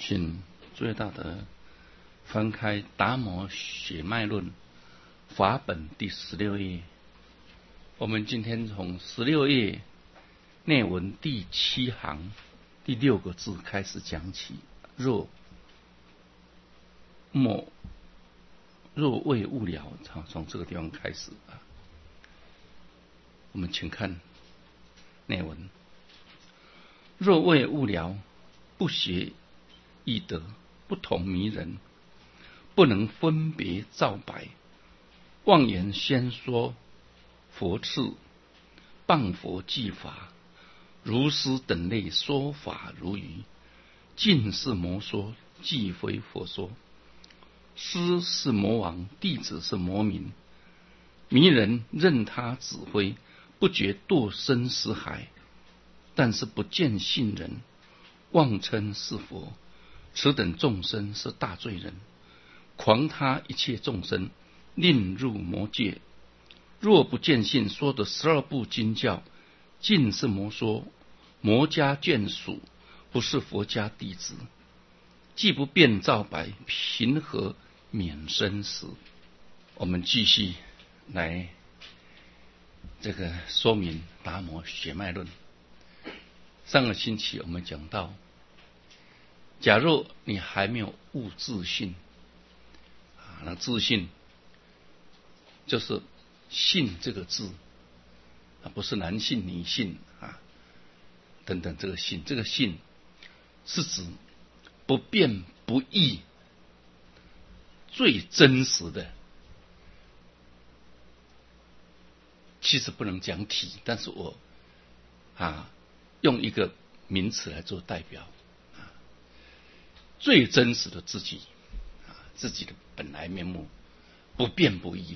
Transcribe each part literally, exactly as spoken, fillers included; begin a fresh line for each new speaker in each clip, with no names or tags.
请诸位大德翻开《达摩血脉论》法本第十六页。我们今天从十六页内文第七行第六个字开始讲起。若莫若未悟了，从这个地方开始啊。我们请看内文：若未悟了，不学易得，不同迷人，不能分别照白，妄言先说佛次，谤佛技法，如师等类说法如愚，尽是魔说，既非佛说。师是魔王，弟子是魔民，迷人任他指挥，不觉堕生死海，但是不见信人，妄称是佛，此等众生是大罪人，狂他一切众生，令入魔界。若不见信，说的十二部经教，尽是魔说，魔家眷属，不是佛家弟子。既不辨照白，凭何免生死？我们继续来这个说明达摩血脉论。上个星期我们讲到，假若你还没有悟自性啊，那自性就是性这个字啊，不是男性女性啊等等，这个性，这个性是指不变不异，最真实的。其实不能讲体，但是我啊用一个名词来做代表啊，最真实的自己啊，自己的本来面目，不变不异的。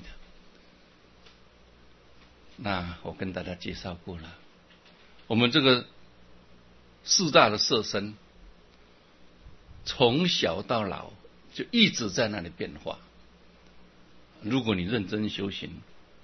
那我跟大家介绍过了，我们这个四大的色身，从小到老就一直在那里变化。如果你认真修行，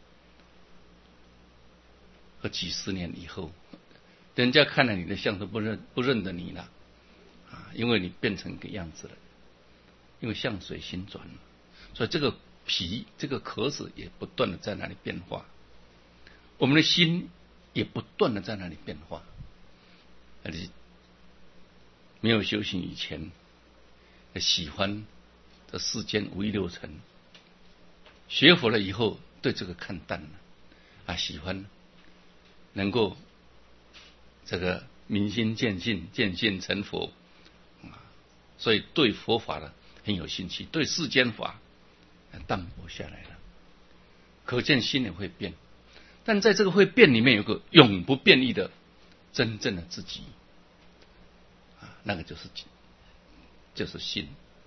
和几十年以后，人家看了你的相都不认不认得你了啊，因为你变成一个样子了，因为相随心转，所以这个皮这个壳子也不断的在那里变化，我们的心也不断的在那里变化。而且没有修行以前，喜欢这世间五欲六尘，学佛了以后对这个看淡了啊，喜欢能够这个明心见性，见性成佛啊，所以对佛法呢很有兴趣，对世间法淡薄下来了。可见心也会变，但在这个会变里面有个永不变异的真正的自己啊，那个就是就是心。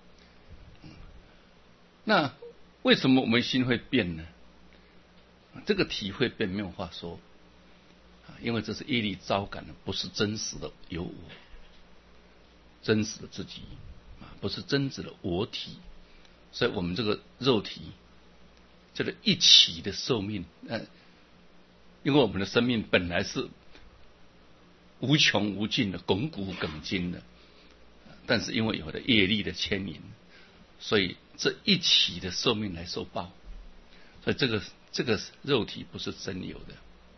那为什么我们心会变呢？这个体会变没有话说，因为这是业力招感的，不是真实的有我，真实的自己啊，不是真实的我体。所以我们这个肉体，这个一起的寿命，呃，因为我们的生命本来是无穷无尽的，亘古亘今的，但是因为有了业力的牵引，所以这一起的寿命来受报。所以这个这个肉体不是真有的。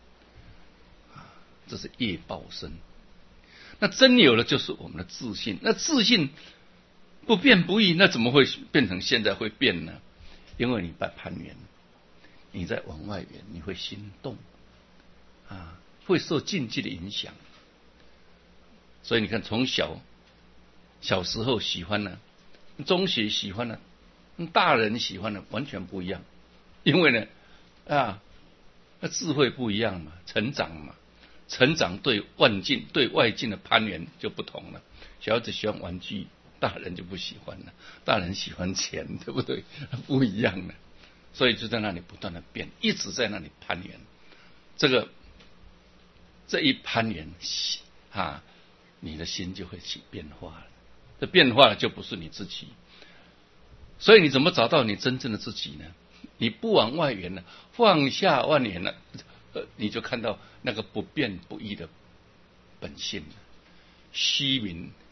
这是业报身，那真有了就是我们的自信。那自信不变不异，那怎么会变成现在会变呢？因为你在攀缘，你在往外缘，你会心动啊，会受境界的影响。所以你看，从小小时候喜欢呢，中学喜欢呢，大人喜欢呢，完全不一样。因为呢啊，那智慧不一样嘛，成长嘛。成长对外境对外境的攀缘就不同了。小孩子喜欢玩具，大人就不喜欢了。大人喜欢钱，对不对？不一样的，所以就在那里不断的变，一直在那里攀缘。这个这一攀缘啊，你的心就会起变化了。这变化了就不是你自己。所以你怎么找到你真正的自己呢？你不往外缘了，放下万缘了。呃，你就看到那个不变不异的本性，虚名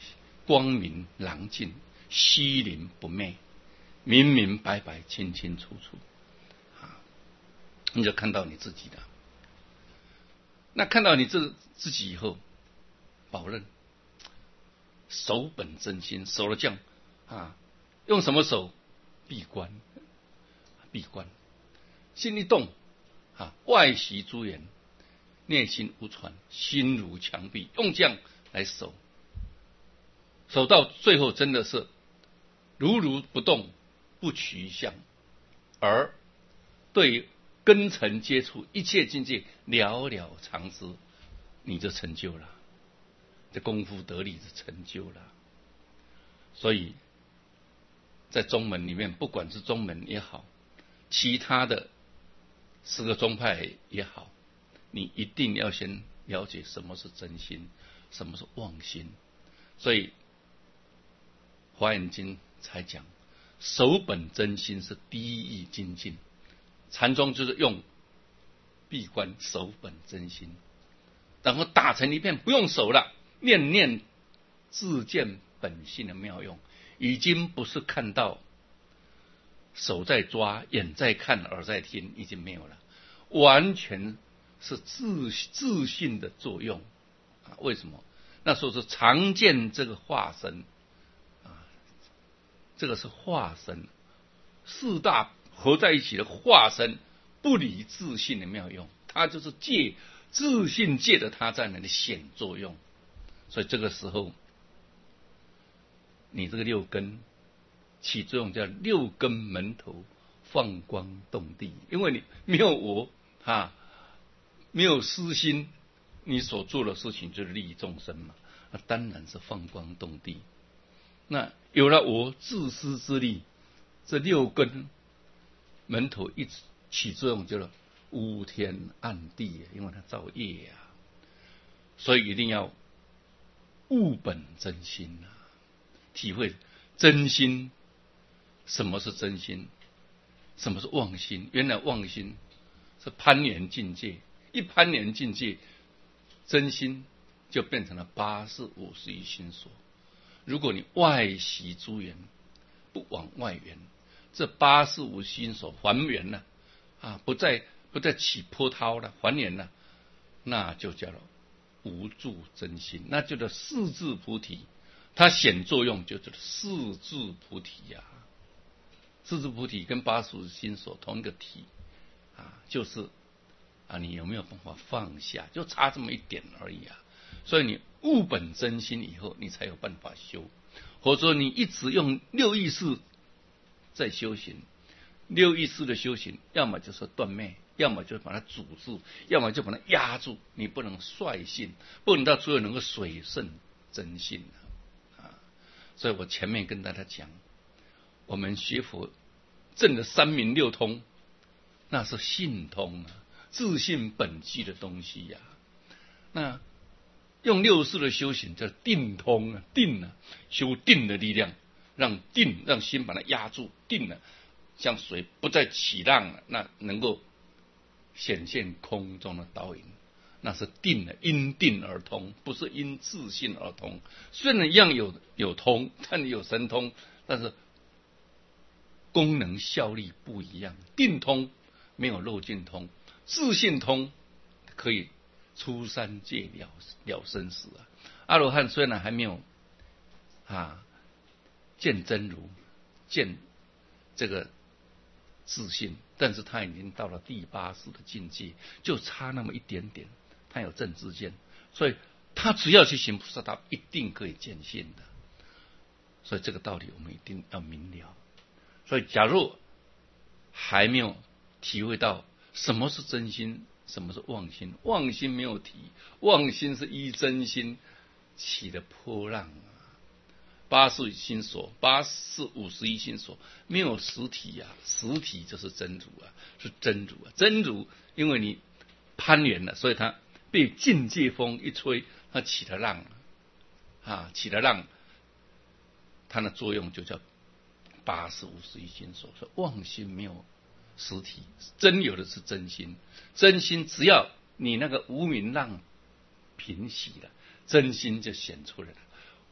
光明朗净，虚灵不昧，明明白白，清清楚楚啊！你就看到你自己的。那看到你自自己以后，保证守本真心，守了这样啊，用什么守？闭关，闭关，心一动啊，外习诸言，内心无传，心如墙壁，用这样来守，守到最后真的是如如不动，不取相，而对根尘接触一切境界了了常知，你就成就了，这功夫得力的成就了。所以在宗门里面，不管是宗门也好，其他的十个宗派也好，你一定要先了解什么是真心，什么是妄心。所以华严经才讲守本真心是第一精进，禅宗就是用闭关守本真心，然后打成一片，不用守了，念念自见本性的妙用，已经不是看到手在抓，眼在看，耳在听，已经没有了，完全是自自信的作用啊！为什么？那时候是常见这个化身啊，这个是化身，四大合在一起的化身，不离自信的妙用，它就是借自信借着它在那里显作用。所以这个时候，你这个六根起作用叫六根门头放光动地，因为你没有我啊，没有私心，你所做的事情就是利益众生嘛，那当然是放光动地。那有了我自私之力，这六根门头一起作用，就是乌天暗地，因为它造业啊，所以一定要悟本真心啊，体会真心。什么是真心？什么是妄心？原来妄心是攀缘境界，一攀缘境界，真心就变成了八识五十一心所。如果你外习诸缘，不往外缘，这八识五十一心所还原了啊，不再不再起波涛了，还原了，那就叫做无住真心，那就叫四智菩提。它显作用就叫四智菩提呀、啊。四智菩提跟八识五十心所同一个体啊，就是啊，你有没有办法放下？就差这么一点而已啊。所以你悟本真心以后，你才有办法修。或者说你一直用六意识在修行，六意识的修行，要么就是断灭，要么就把它阻住，要么就把它压住。你不能率性，不能到最后能够水胜真性啊。所以我前面跟大家讲，我们学佛证的三明六通，那是性通啊，自性本具的东西呀、啊。那用六识的修行叫定通啊，定啊，修定的力量，让定让心把它压住，定了，像水不再起浪了，那能够显现空中的倒影，那是定了，因定而通，不是因自性而通。虽然一样有有通，但有神通，但是功能效力不一样。定通没有漏尽通，自性通可以出三界了了生死啊！阿罗汉虽然还没有啊见真如，见这个自性，但是他已经到了第八识的境界，就差那么一点点，他有正知见，所以他只要去行菩萨道，一定可以见性的。所以这个道理我们一定要明了。所以假如还没有体会到什么是真心，什么是妄心，妄心没有提，妄心是依真心起的波浪啊。八识心所，八识五十一心所，没有实体啊，实体就是真如啊，是真如啊，真如因为你攀缘了，所以它被境界风一吹，它起了浪啊，起了浪，它的作用就叫八识五十一心所。说妄心没有实体，真有的是真心，真心只要你那个无明浪平息了，真心就显出来了。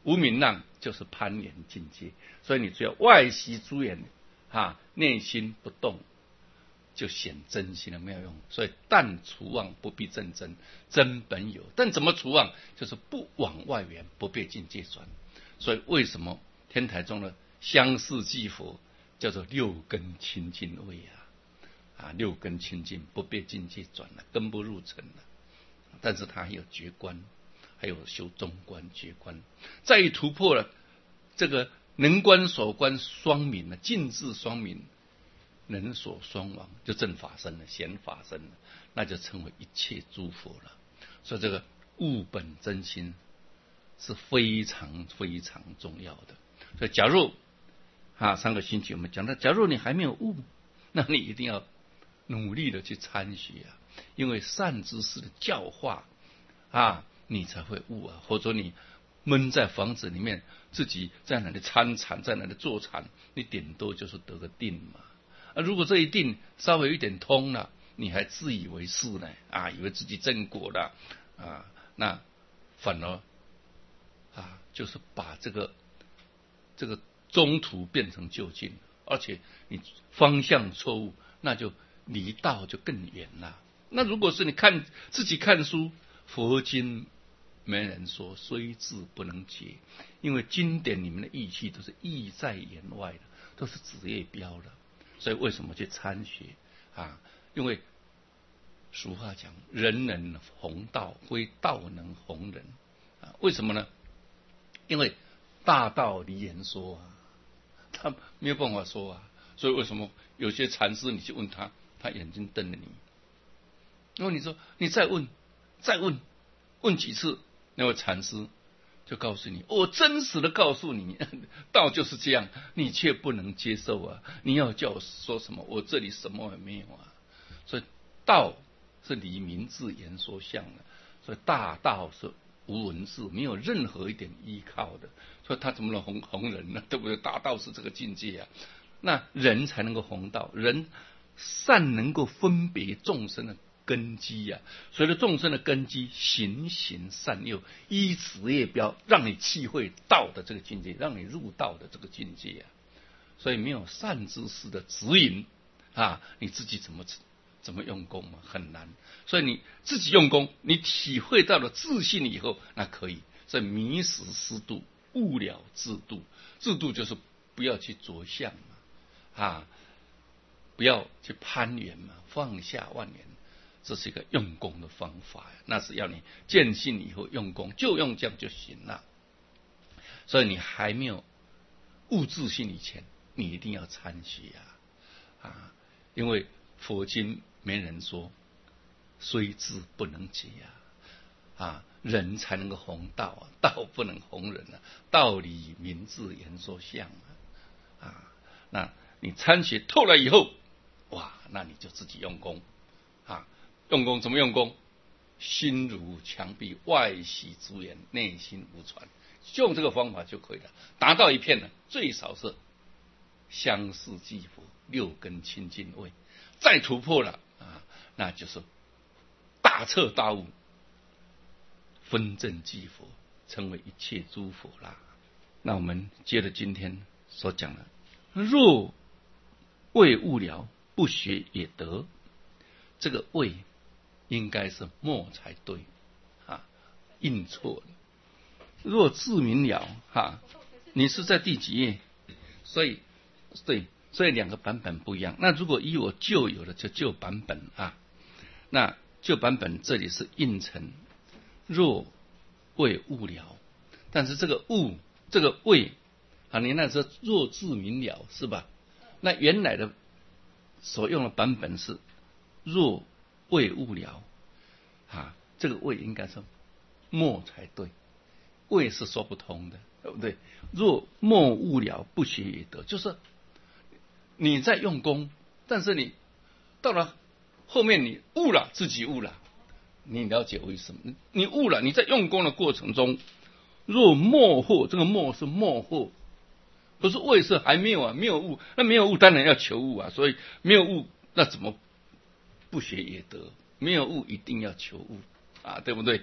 无明浪就是攀缘境界，所以你只要外息诸缘啊，内心不动，就显真心的妙用。所以但除妄不必正真，真本有。但怎么除妄？就是不往外缘，不被境界转。所以为什么天台中的相似即佛叫做六根清净位啊？啊，六根清净，不被境界转了，根不入尘了。但是它还有觉观，还有修中观、觉观，再一突破了这个能观所观双明了，尽智双明，能所双亡，就正法身了，显法身了，那就成为一切诸佛了。所以这个悟本真心是非常非常重要的。所以假如啊，上个星期我们讲到，假如你还没有悟，那你一定要努力的去参学啊，因为善知识的教化啊，你才会悟啊。或者你闷在房子里面，自己在那里参禅，在那里坐禅，你顶多就是得个定嘛。啊，如果这一定稍微有一点通了，你还自以为是呢，啊，以为自己正果了啊，那反而啊，就是把这个这个中途变成就近，而且你方向错误，那就离道就更远了。那如果是你看自己看书，佛经没人说，虽智不能解，因为经典里面的义气都是意在言外的，都是指业标的。所以为什么去参学啊？因为俗话讲，人能弘道，非道能弘人啊。为什么呢？因为大道离言说啊，他没有办法说啊。所以为什么有些禅师你去问他，他眼睛瞪着你，然后你说你再问再问问几次，那位禅师就告诉你，我真实的告诉你，道就是这样，你却不能接受啊！你要叫我说什么？我这里什么也没有啊！所以道是离名字言说相的，所以大道是无文字，没有任何一点依靠的，所以他怎么能弘弘人呢？对不对？大道是这个境界啊，那人才能够弘道，人善能够分别众生的根基啊，随着众生的根基，循循善诱，依此业标，让你契会道的这个境界，让你入道的这个境界啊。所以没有善知识的指引啊，你自己怎么怎么用功嘛，很难。所以你自己用功，你体会到了自信以后，那可以。所以迷时失度，悟了自度。自度就是不要去着相嘛，啊，不要去攀缘嘛，放下万缘。这是一个用功的方法，那是要你见性以后用功，就用这样就行了。所以你还没有悟自性以前，你一定要参学啊！啊，因为佛经没人说，虽智不能解啊！啊，人才能够弘道啊，道不能弘人啊，道理明智言说相啊！啊，那你参学透了以后，哇，那你就自己用功啊！用功怎么用功？心如墙壁，外息诸缘，内心无传，就用这个方法就可以了，达到一片呢，最少是相似即佛，六根清净位，再突破了啊，那就是大彻大悟，分正即佛，成为一切诸佛啦。那我们接着今天所讲的，若未悟了，不学也得。这个未应该是末才对啊，印错了。若自明了哈，你是在第几页？所以对，所以两个版本不一样。那如果依我旧有的就旧版本啊，那旧版本这里是印成若未悟了，但是这个悟这个未啊，你那时候若自明了是吧？那原来的所用的版本是若未悟了啊，这个未应该是末才对，未是说不通的，对不对？若末悟了，不学也得，就是你在用功，但是你到了后面你悟了，自己悟了，你了解为什么？你悟了，你在用功的过程中，若末惑，这个末是末惑，不是未是还没有啊，没有悟，那没有悟当然要求悟啊，所以没有悟那怎么不学也得？没有悟一定要求悟啊，对不对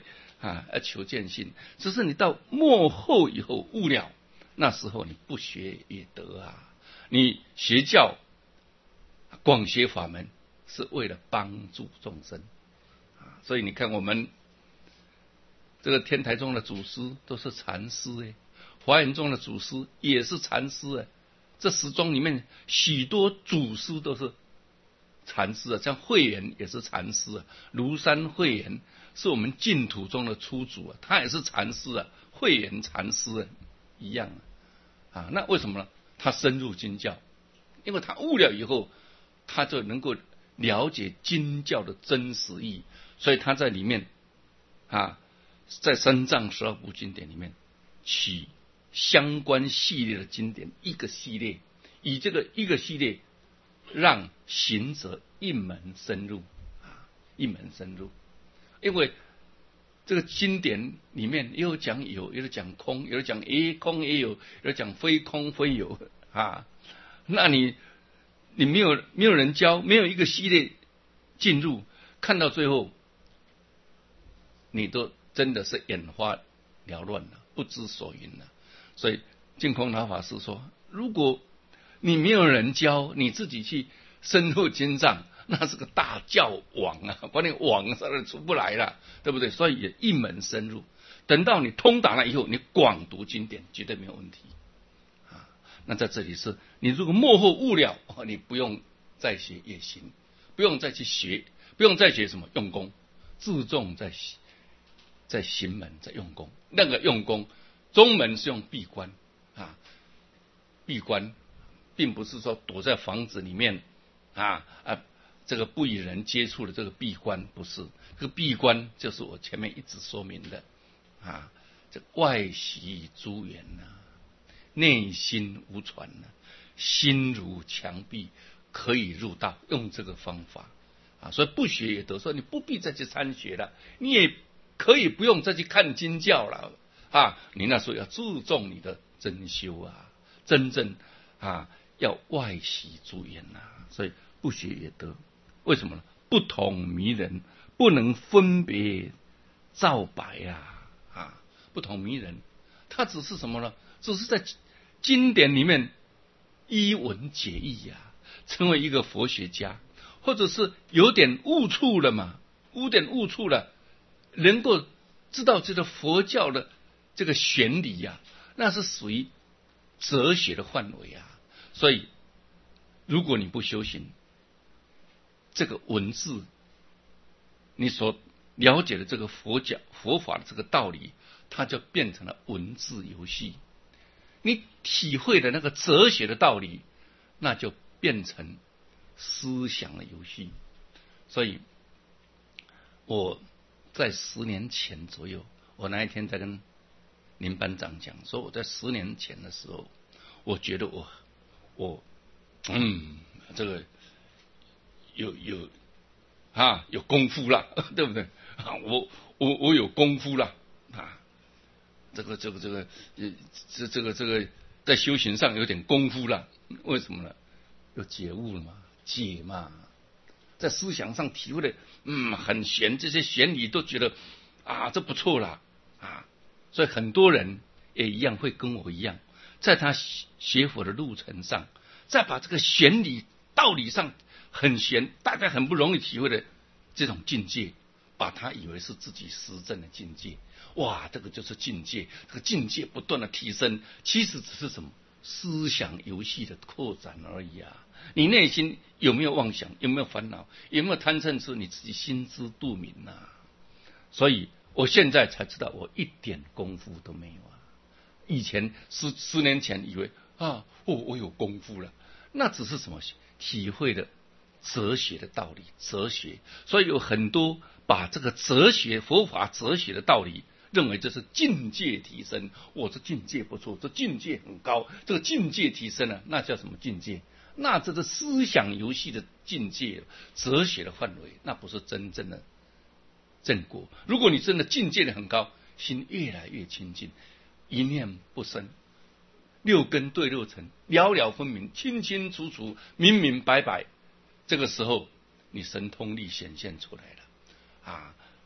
啊，要求见性。只是你到末后以后悟了，那时候你不学也得啊。你学教广学法门是为了帮助众生啊，所以你看我们这个天台宗的祖师都是禅师哎，华严宗的祖师也是禅师哎，这十宗里面许多祖师都是禅师啊，像慧远也是禅师啊，庐山慧远是我们净土中的初祖啊，他也是禅师啊，慧远禅师啊一样啊，啊，那为什么呢？他深入经教，因为他悟了以后，他就能够了解经教的真实意义，所以他在里面啊，在三藏十二部经典里面取相关系列的经典一个系列，以这个一个系列让行者一门深入啊，一门深入，因为这个经典里面也有讲有，有的讲空，有的讲诶空也有，有的讲非空非有啊。那你你没有没有人教，没有一个系列进入，看到最后，你都真的是眼花缭乱了，不知所云了。所以净空老法师说，如果你没有人教，你自己去深入经藏，那是个大教网啊，把你网上都出不来了，对不对？所以也一门深入，等到你通达了以后，你广读经典绝对没有问题啊。那在这里是你如果末后悟了，你不用再学也行，不用再去学，不用再学什么用功，自重在在行门，在用功。那个用功，中门是用闭关啊，闭关并不是说躲在房子里面啊啊。这个不与人接触的这个闭关不是，这个闭关就是我前面一直说明的啊，这外习诸缘呐，内心无传呐，心如墙壁，可以入道，用这个方法啊，所以不学也得，说你不必再去参学了，你也可以不用再去看经教了啊，你那时候要注重你的真修啊，真正啊要外习诸缘呐，所以不学也得。为什么呢？不同迷人，不能分别照白啊！啊，不同迷人，它只是什么呢？只是在经典里面依文解义呀、啊，成为一个佛学家，或者是有点悟处了嘛，有点悟处了，能够知道这个佛教的这个玄理呀、啊，那是属于哲学的范围啊。所以，如果你不修行，这个文字，你所了解的这个佛教佛法的这个道理，它就变成了文字游戏。你体会的那个哲学的道理，那就变成思想的游戏。所以我在十年前左右，我那一天在跟林班长讲，说我在十年前的时候，我觉得我我嗯这个。有有啊，有功夫了，对不对？啊，我我我有功夫了啊，这个这个这个呃这这个这个在修行上有点功夫了，为什么呢？有觉悟了嘛，解嘛，在思想上体会的嗯很玄，这些玄理都觉得啊这不错了啊，所以很多人也一样会跟我一样，在他学佛的路程上，再把这个玄理道理上。很玄，大家很不容易体会的这种境界，把它以为是自己实证的境界。哇，这个就是境界，这个境界不断的提升，其实只是什么思想游戏的扩展而已啊！你内心有没有妄想，有没有烦恼，有没有贪嗔痴，你自己心知肚明啊！所以我现在才知道，我一点功夫都没有啊！以前十十年前以为啊，哦，我有功夫了，那只是什么体会的。哲学的道理，哲学，所以有很多把这个哲学、佛法、哲学的道理，认为这是境界提升。我这境界不错，这境界很高，这个境界提升了，那叫什么境界？那这是思想游戏的境界，哲学的范围，那不是真正的正果。如果你真的境界的很高，心越来越清净，一念不生，六根对六尘，了了分明，清清楚楚，明明白白。这个时候，你神通力显现出来了啊！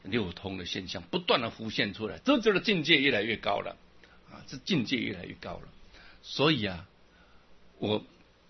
六通的现象不断的浮现出来，这就是境界越来越高了啊，这境界越来越高了。所以啊，我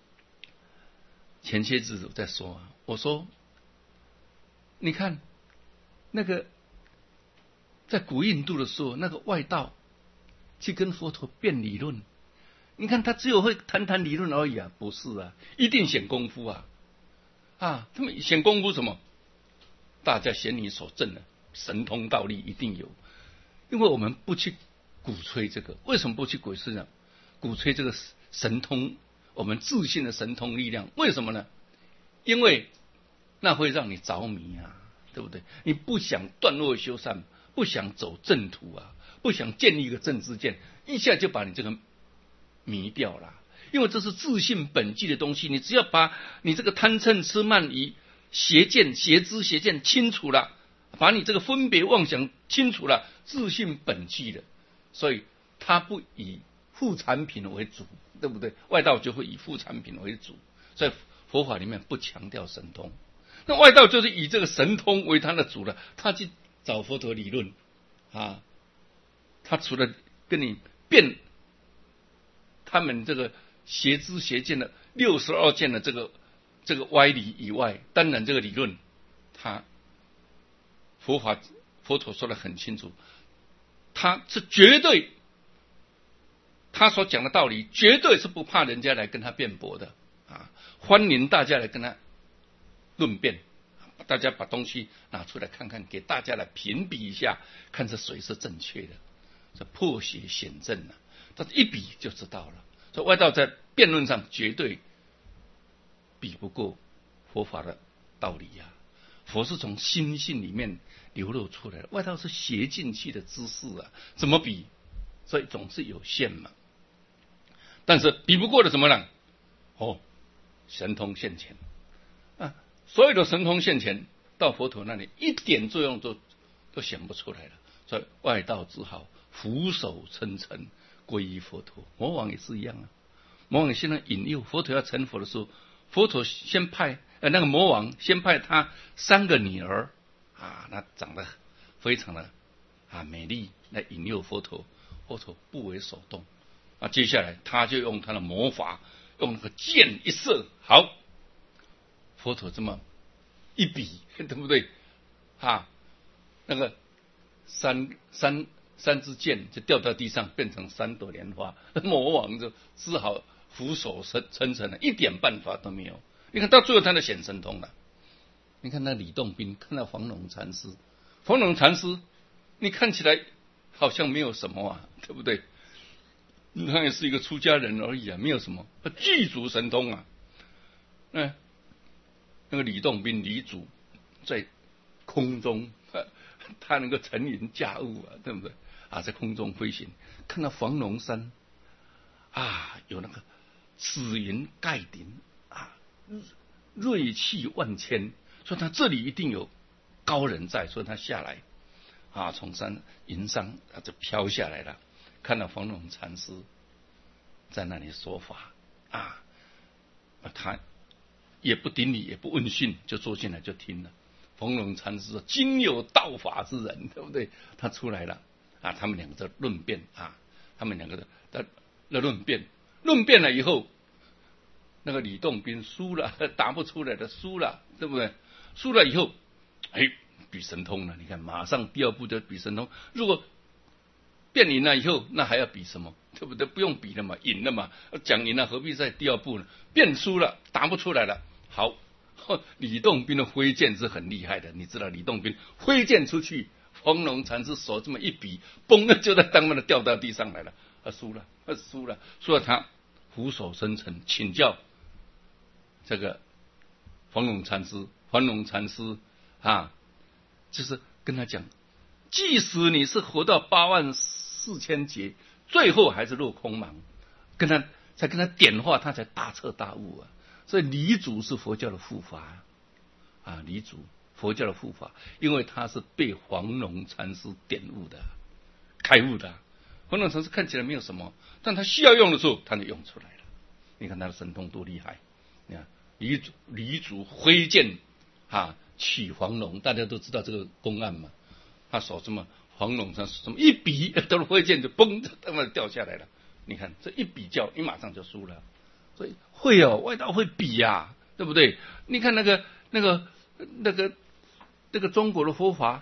前些日子我在说啊，我说你看那个在古印度的时候，那个外道去跟佛陀辩理论，你看他只有会谈谈理论而已啊，不是啊，一定显功夫啊啊，他们显功夫什么？大家显你所证的神通道力一定有，因为我们不去鼓吹这个，为什么不去鼓吹呢？鼓吹这个神通，我们自信的神通力量，为什么呢？因为那会让你着迷啊，对不对？你不想断恶修善，不想走正途啊，不想建立一个正知见，一下就把你这个迷掉了。因为这是自信本具的东西，你只要把你这个贪嗔痴慢疑邪见、邪知、邪见清楚了，把你这个分别妄想清楚了，自信本具的，所以它不以副产品为主，对不对？外道就会以副产品为主，所以佛法里面不强调神通。那外道就是以这个神通为他的主了，他去找佛陀理论啊，他除了跟你辩他们这个邪知邪见的六十二见的这个这个歪理以外，当然这个理论，他佛法佛陀说得很清楚，他是绝对，他所讲的道理绝对是不怕人家来跟他辩驳的啊，欢迎大家来跟他论辩，大家把东西拿出来看看，给大家来评比一下，看这谁是正确的，这破邪显正啊，这一比就知道了。所以外道在辩论上绝对比不过佛法的道理呀、啊。佛是从心性里面流露出来的，外道是邪进去的知识啊，怎么比？所以总是有限嘛。但是比不过的什么呢？哦，神通现前啊！所有的神通现前到佛陀那里一点作用都都显不出来了。所以外道只好俯首称臣皈依佛陀。魔王也是一样啊，魔王现在引诱佛陀要成佛的时候，佛陀先派呃那个魔王先派他三个女儿啊，那长得非常的啊美丽来引诱佛陀，佛陀不为所动啊。接下来他就用他的魔法，用那个箭一射，好，佛陀这么一比，对不对啊？那个三三三支箭就掉到地上，变成三朵莲花，魔王就只好俯首称臣了，一点办法都没有。你看到最后他的显神通了。你看那李洞宾看到黄龙禅师，黄龙禅师你看起来好像没有什么啊，对不对？他也是一个出家人而已啊，没有什么，他具足神通啊。那那个李洞宾李祖在空中，他能够乘云驾雾啊，对不对啊？在空中飞行，看到黄龙山啊，有那个紫云盖顶啊，锐气万千，所以他这里一定有高人在，所以他下来啊，从山云上他就飘下来了，看到黄龙禅师在那里说法啊，他也不顶礼也不问讯，就坐进来就听了。黄龙禅师说：“今有道法之人，对不对？”他出来了啊，他们两个在论辩啊，他们两个在在论辩，论辩了以后，那个李洞宾输了，答不出来的输了，对不对？输了以后，哎，比神通了。你看，马上第二步就比神通。如果辩赢了以后，那还要比什么？对不对？不用比了嘛，赢了嘛，讲赢了何必在第二步呢？辩输了，答不出来了，好。李洞宾的挥剑是很厉害的，你知道李洞宾挥剑出去，黄龙禅师手这么一比，嘣的就在当面的掉到地上来了，他输了，他输了，输了他俯首称臣，请教这个黄龙禅师，黄龙禅师啊，就是跟他讲，即使你是活到八万四千劫，最后还是落空茫，跟他才跟他点化，他才大彻大悟啊。所以李祖是佛教的护法啊，李祖佛教的护法，因为他是被黄龙禅师点悟的、开悟的。黄龙禅师看起来没有什么，但他需要用的时候，他就用出来了。你看他的神通多厉害！你看李祖李祖挥剑啊取黄龙，大家都知道这个公案嘛。 他手这么黄龙山这么一比，都会剑就嘣，他妈掉下来了。你看这一比较，你马上就输了。所以会哦，外道会比呀、啊，对不对？你看那个那个那个那个中国的佛法，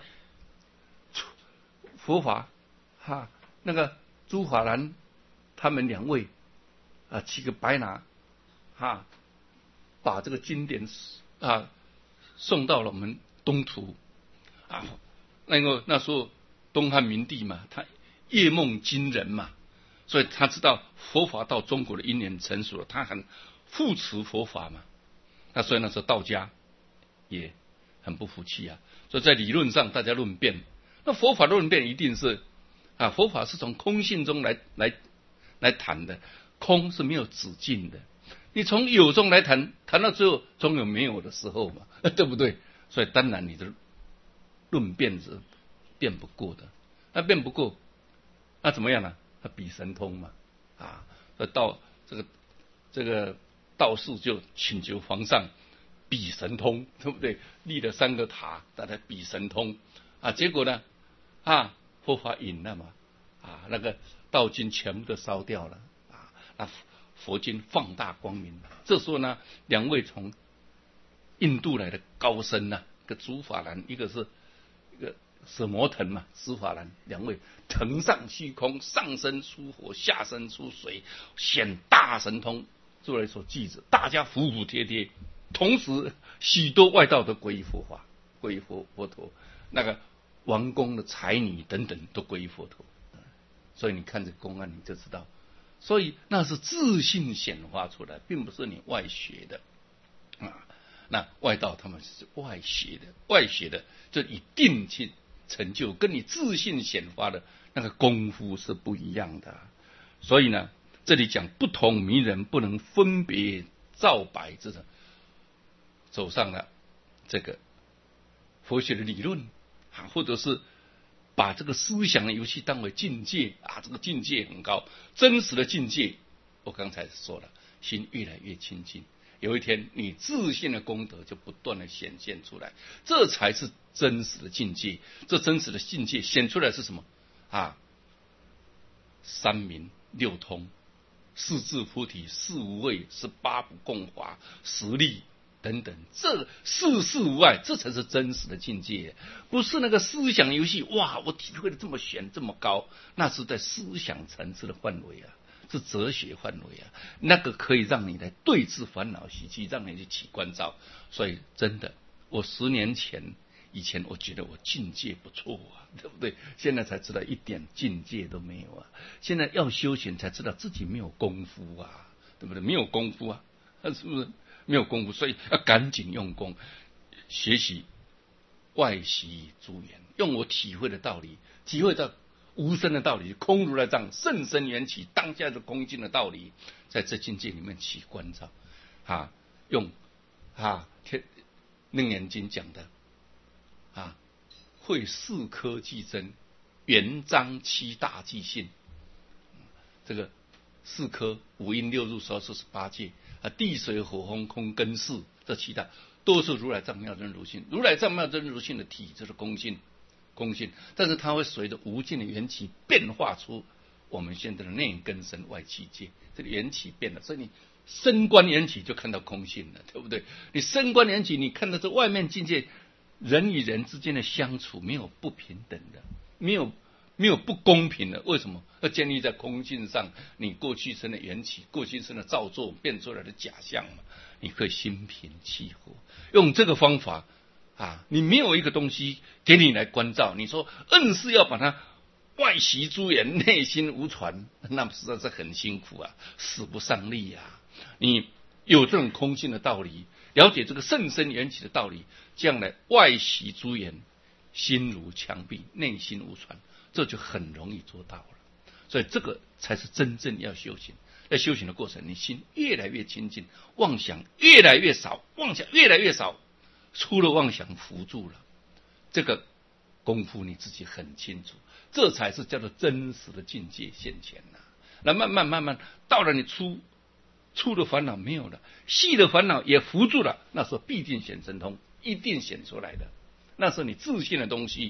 佛法哈，那个朱法兰他们两位啊，七个白拿哈，把这个经典啊送到了我们东土啊。那个那时候东汉明帝嘛，他夜梦惊人嘛，所以他知道佛法到中国的因缘成熟了，他很护持佛法嘛。那所以那时候道家也很不服气啊，所以在理论上大家论辩，那佛法论辩一定是啊，佛法是从空性中来来来谈的，空是没有止境的。你从有中来谈，谈到最后总有没有的时候嘛，对不对？所以当然你的论辩是辩不过的，那辩不过，那怎么样呢？他比神通嘛，啊，道这个这个道士就请求皇上比神通，对不对？立了三个塔，大家比神通啊，结果呢，啊，佛法隐了嘛，啊，那个道经全部都烧掉了啊，那佛经放大光明。这时候呢，两位从印度来的高僧呐、啊，一个竺法兰，一个是一个舍摩腾嘛，竺法兰，两位腾上虚空，上身出火，下身出水，显大神通。作为所记着，大家服服帖帖，同时许多外道都皈依佛法，皈依佛佛陀，那个王公的才女等等都皈依佛陀。所以你看这公案你就知道，所以那是自信显化出来，并不是你外学的啊。那外道他们是外学的，外学的就一定去成就，跟你自信显发的那个功夫是不一样的。所以呢，这里讲不同迷人不能分别照白，这种走上了这个佛学的理论啊，或者是把这个思想的游戏当为境界啊，这个境界很高，真实的境界，我刚才说了，心越来越清净，有一天你自信的功德就不断的显现出来，这才是真实的境界。这真实的境界显出来是什么啊？三明六通，四智菩提，四无畏，十八不共华，十力等等，这事事无碍，这才是真实的境界，不是那个思想游戏。哇，我体会的这么玄这么高，那是在思想层次的范围啊，是哲学范围啊，那个可以让你来对治烦恼习气，让你去起关照。所以真的，我十年前以前我觉得我境界不错啊，对不对？现在才知道一点境界都没有啊。现在要修行才知道自己没有功夫啊，对不对？没有功夫啊，是不是？没有功夫，所以要赶紧用功学习外习诸言，用我体会的道理，体会到无声的道理，空如来藏，甚深缘起，当下的空境的道理，在这境界里面起关照啊，用啊天楞严经讲的啊，会四科即真，圆彰七大即性。这个四科五阴六入十二四十八界啊，地水火风空根四，这七大都是如来藏妙真如性。如来藏妙真如性的体就是空性，空性，但是它会随着无尽的缘起变化出我们现在的内根身外气界，这个缘起变了，所以你升观缘起就看到空性了，对不对？你升观缘起，你看到这外面境界，人与人之间的相处没有不平等的，没有没有不公平的。为什么？要建立在空性上，你过去生的缘起，过去生的造作变出来的假象嘛，你可以心平气和，用这个方法啊，你没有一个东西给你来关照，你说硬是要把它外习诸言，内心无传，那实在是很辛苦啊，使不上力啊。你有这种空性的道理，了解这个甚深缘起的道理，将来外习诸言，心如墙壁，内心无传，这就很容易做到了。所以这个才是真正要修行。在修行的过程，你心越来越清净，妄想越来越少，妄想越来越少，除了妄想扶住了，这个功夫你自己很清楚，这才是叫做真实的境界现前呐、啊。那慢慢慢慢到了你粗粗的烦恼没有了，细的烦恼也扶住了，那时候必定显神通，一定显出来的。那时候你自信的东西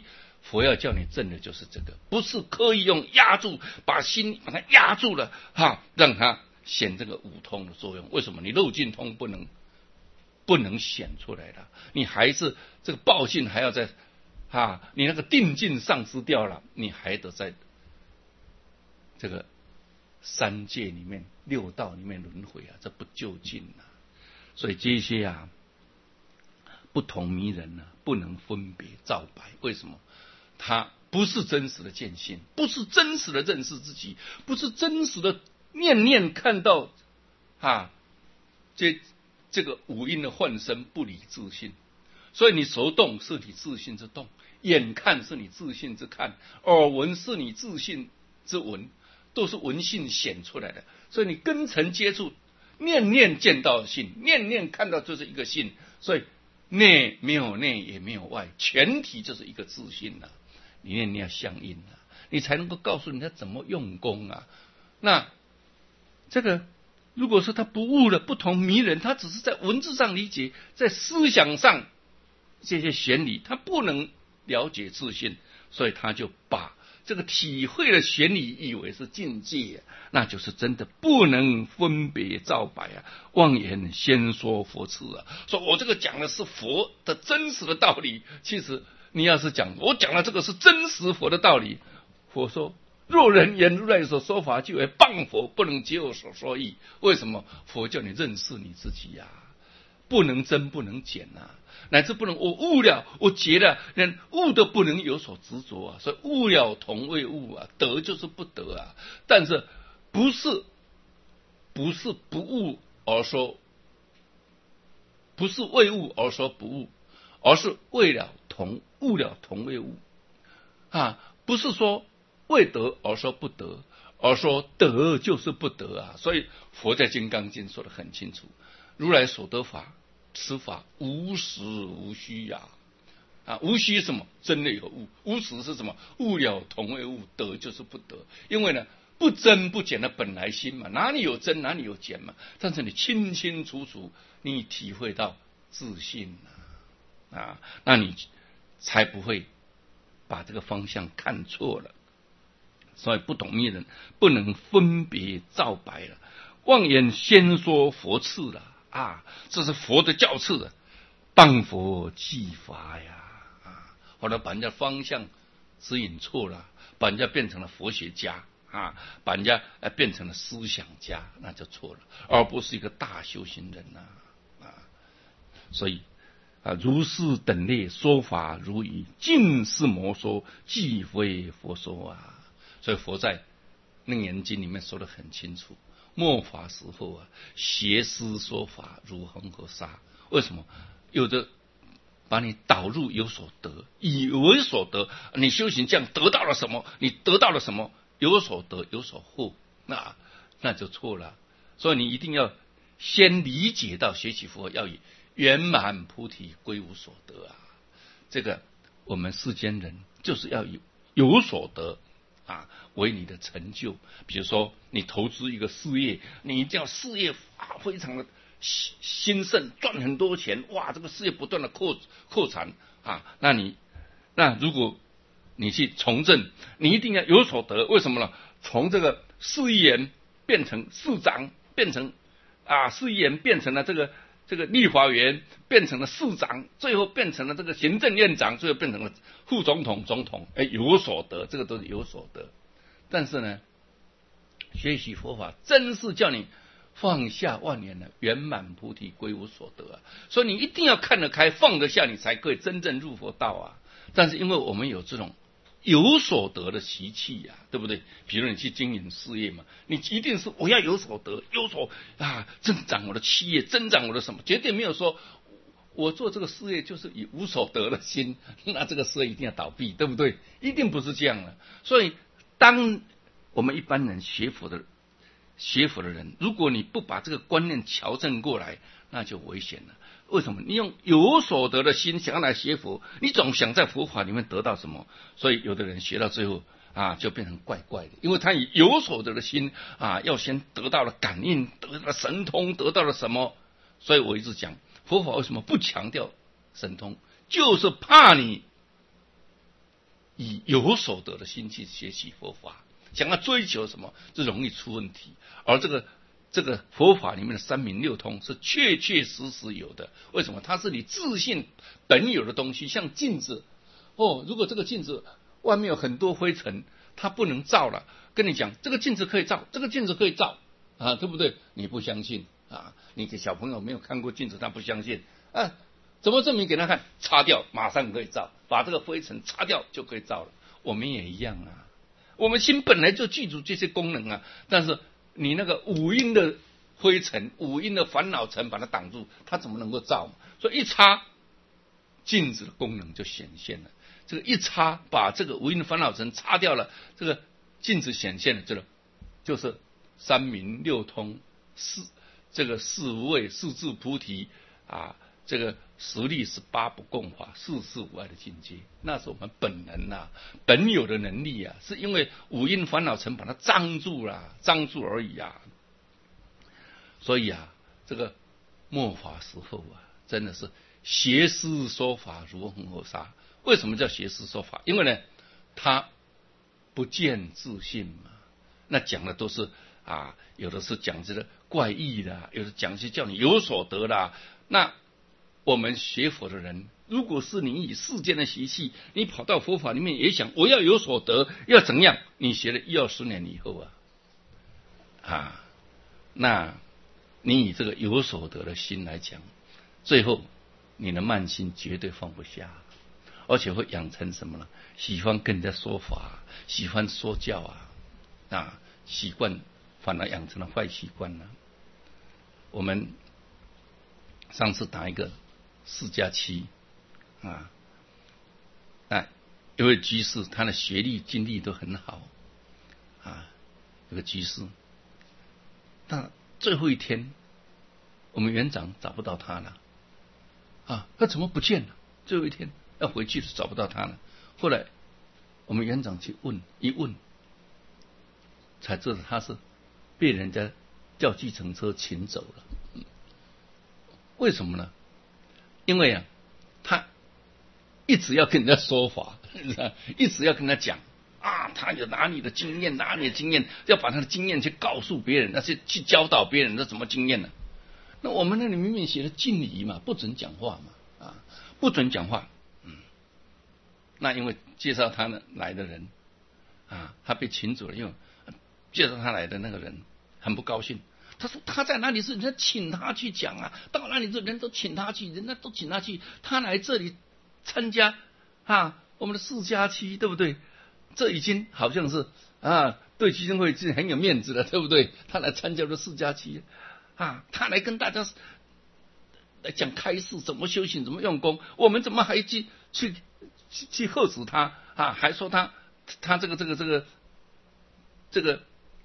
佛要叫你证的就是这个，不是刻意用压住，把心把它压住了，哈，让它显这个五通的作用。为什么你漏尽通不能不能显出来了？你还是这个报性还要在啊，你那个定境丧失掉了，你还得在这个三界里面、六道里面轮回啊，这不就近啊。所以这些啊，不同迷人呢、啊，不能分别照白。为什么？它不是真实的见性，不是真实的认识自己，不是真实的念念看到啊，这这个五阴的幻身不离自性。所以你手动是你自性之动，眼看是你自性之看，耳闻是你自性之闻，都是闻性显出来的。所以你根尘接触，念念见到性，念念看到就是一个性。所以内没有内也没有外，全体就是一个自性啊。你念念要相应啊，你才能够告诉人家怎么用功啊。那这个如果说他不悟了，不同迷人，他只是在文字上理解，在思想上这些玄理，他不能了解自性，所以他就把这个体会的玄理以为是境界，那就是真的不能分别照白啊！妄言先说佛次啊，说我这个讲的是佛的真实的道理，其实你要是讲我讲的这个是真实佛的道理，佛说若人言如来所说法，就为谤佛，不能解我所说义。为什么？佛叫你认识你自己呀、啊，不能增不能减啊，乃至不能我悟了我结了，连悟都不能有所执着啊。所以悟了同未悟啊，得就是不得啊。但是不是不是不悟而说，不是未悟而说不悟，而是为了同悟了同未悟啊，不是说未得而说不得，而说得就是不得啊。所以佛在《金刚经》说得很清楚，如来所得法，此法无实无虚呀、啊！啊，无虚什么？真的有悟。无实是什么？悟了同未悟，得就是不得。因为呢，不增不减的本来心嘛，哪里有增，哪里有减嘛。但是你清清楚楚，你体会到自信啊，啊，那你才不会把这个方向看错了。所以不懂迷人不能分别照白了，妄言先说佛次了啊，这是佛的教次的，谤佛祭法呀啊，后来把人家方向指引错了，把人家变成了佛学家啊，把人家变成了思想家，那就错了，而不是一个大修行人呐 啊, 啊。所以啊，如是等类说法如仪，尽是魔说，既非佛说啊。所以佛在《楞严经》里面说得很清楚，末法时候啊，邪师说法如恒河沙。为什么？有的把你导入有所得，以为所得，你修行这样得到了什么？你得到了什么？有所得，有所获，那那就错了。所以你一定要先理解到，学习佛要以圆满菩提归无所得啊。这个我们世间人就是要以有所得啊为你的成就。比如说你投资一个事业，你一定要事业啊非常的兴盛，赚很多钱，哇，这个事业不断的扩扩产啊，那你那如果你去从政，你一定要有所得。为什么呢？从这个市议员变成市长，变成啊市议员变成了这个这个立法院，变成了市长，最后变成了这个行政院长，最后变成了副总统、总统，哎，有所得，这个都是有所得。但是呢，学习佛法真是叫你放下万年了，圆满菩提归无所得啊！所以你一定要看得开，放得下，你才可以真正入佛道啊！但是因为我们有这种有所得的习气呀、啊，对不对？比如你去经营事业嘛，你一定是我要有所得，有所啊增长我的企业，增长我的什么，绝对没有说我做这个事业就是以无所得的心，那这个事业一定要倒闭，对不对？一定不是这样的。所以当我们一般人学佛的学佛的人，如果你不把这个观念调正过来，那就危险了。为什么？你用有所得的心想要来学佛，你总想在佛法里面得到什么，所以有的人学到最后啊，就变成怪怪的，因为他以有所得的心啊，要先得到了感应，得到了神通，得到了什么？所以我一直讲，佛法为什么不强调神通，就是怕你以有所得的心去学习佛法，想要追求什么，就容易出问题。而这个这个佛法里面的三明六通是确确实实有的。为什么？它是你自信本有的东西，像镜子哦。如果这个镜子外面有很多灰尘，它不能照了。跟你讲，这个镜子可以照，这个镜子可以照啊，对不对？你不相信啊？你给小朋友没有看过镜子，他不相信啊。怎么证明给他看？擦掉，马上可以照，把这个灰尘擦掉就可以照了。我们也一样啊，我们心本来就具足这些功能啊，但是你那个五阴的灰尘、五阴的烦恼尘把它挡住，它怎么能够照？所以一擦，镜子的功能就显现了。这个一擦，把这个五阴的烦恼尘擦掉了，这个镜子显现了，这个就是三明六通、四这个四无畏、四智菩提啊。这个实力是八不共法、四事无碍的境界，那是我们本能啊，本有的能力啊，是因为五阴烦恼尘把它障住了，障住而已啊。所以啊，这个末法时候啊，真的是邪师说法如恒河沙。为什么叫邪师说法？因为呢，他不见自信嘛。那讲的都是啊，有的是讲这个怪异的，有的讲些叫你有所得啦。那我们学佛的人，如果是你以世间的习气，你跑到佛法里面也想我要有所得，要怎样？你学了一二十年以后啊，啊，那你以这个有所得的心来讲，最后你的慢心绝对放不下，而且会养成什么呢？喜欢跟人家说法，喜欢说教啊，啊，习惯反而养成了坏习惯了。我们上次打一个四加七啊，啊，一位居士，他的学历、经历都很好啊，这个居士，但最后一天，我们园长找不到他了啊，他怎么不见了？最后一天要回去找不到他了。后来我们园长去问，一问才知道他是被人家叫计程车请走了。嗯、为什么呢？因为啊，他一直要跟人家说法，一直要跟他讲啊，他有哪里的经验，哪里的经验，要把他的经验去告诉别人，那些去教导别人，那什么经验呢？那我们那里明明写的禁礼嘛，不准讲话嘛，啊，不准讲话。嗯，那因为介绍他来的人啊，他被请走了，因为介绍他来的那个人很不高兴。他说他在哪里是人家请他去讲啊，到哪里这人都请他去，人家都请他去，他来这里参加啊，我们的四加七，对不对？这已经好像是啊，对基金会是很有面子了，对不对？他来参加了四加七啊，他来跟大家来讲开示，怎么修行，怎么用功，我们怎么还去去去去喝死他啊？还说他他这个这个这个这个。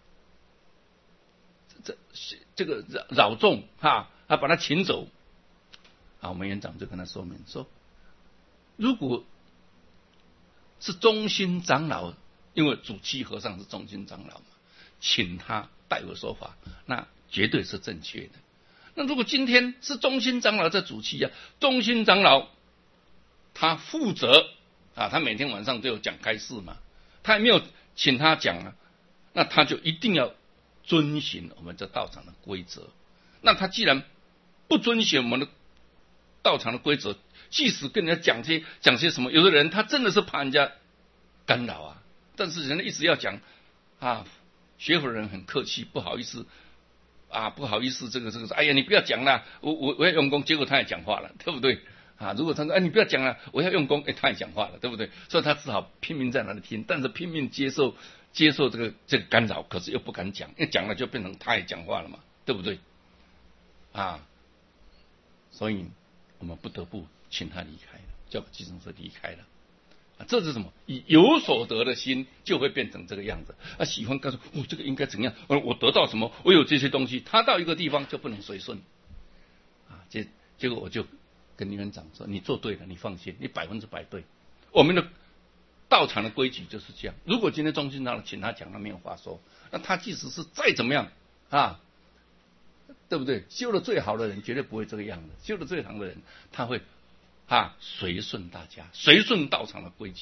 这这个扰扰众哈，他把他请走啊。我们园长就跟他说明说，如果是中心长老，因为主七和尚是中心长老嘛，请他代我说法，那绝对是正确的。那如果今天是中心长老在主七啊，中心长老他负责啊，他每天晚上都有讲开示嘛，他也没有请他讲啊，那他就一定要遵循我们这道场的规则。那他既然不遵循我们的道场的规则，即使跟人家讲些讲些什么，有的人他真的是怕人家干扰啊，但是人家一直要讲啊，学佛人很客气，不好意思啊，不好意思，这个这个，哎呀，你不要讲了，我我我要用功，结果他也讲话了，对不对啊？如果他说哎，你不要讲了，我要用功，哎，他也讲话了，对不对？所以他只好拼命在那里听，但是拼命接受。接受这个这个干扰，可是又不敢讲，因为讲了就变成他也讲话了嘛，对不对？啊，所以我们不得不请他离开了，叫计程车离开了。啊，这是什么？以有所得的心就会变成这个样子。啊，喜欢告诉我、哦、这个应该怎样？呃，我得到什么？我有这些东西。他到一个地方就不能随顺。啊，结结果我就跟园长说：“你做对了，你放心，你百分之百对。我们的。”道场的规矩就是这样。如果今天中心长老请他讲，他没有话说，那他即使是再怎么样啊，对不对？修的最好的人绝对不会这个样子。修的最好的人，他会啊随顺大家，随顺道场的规矩。道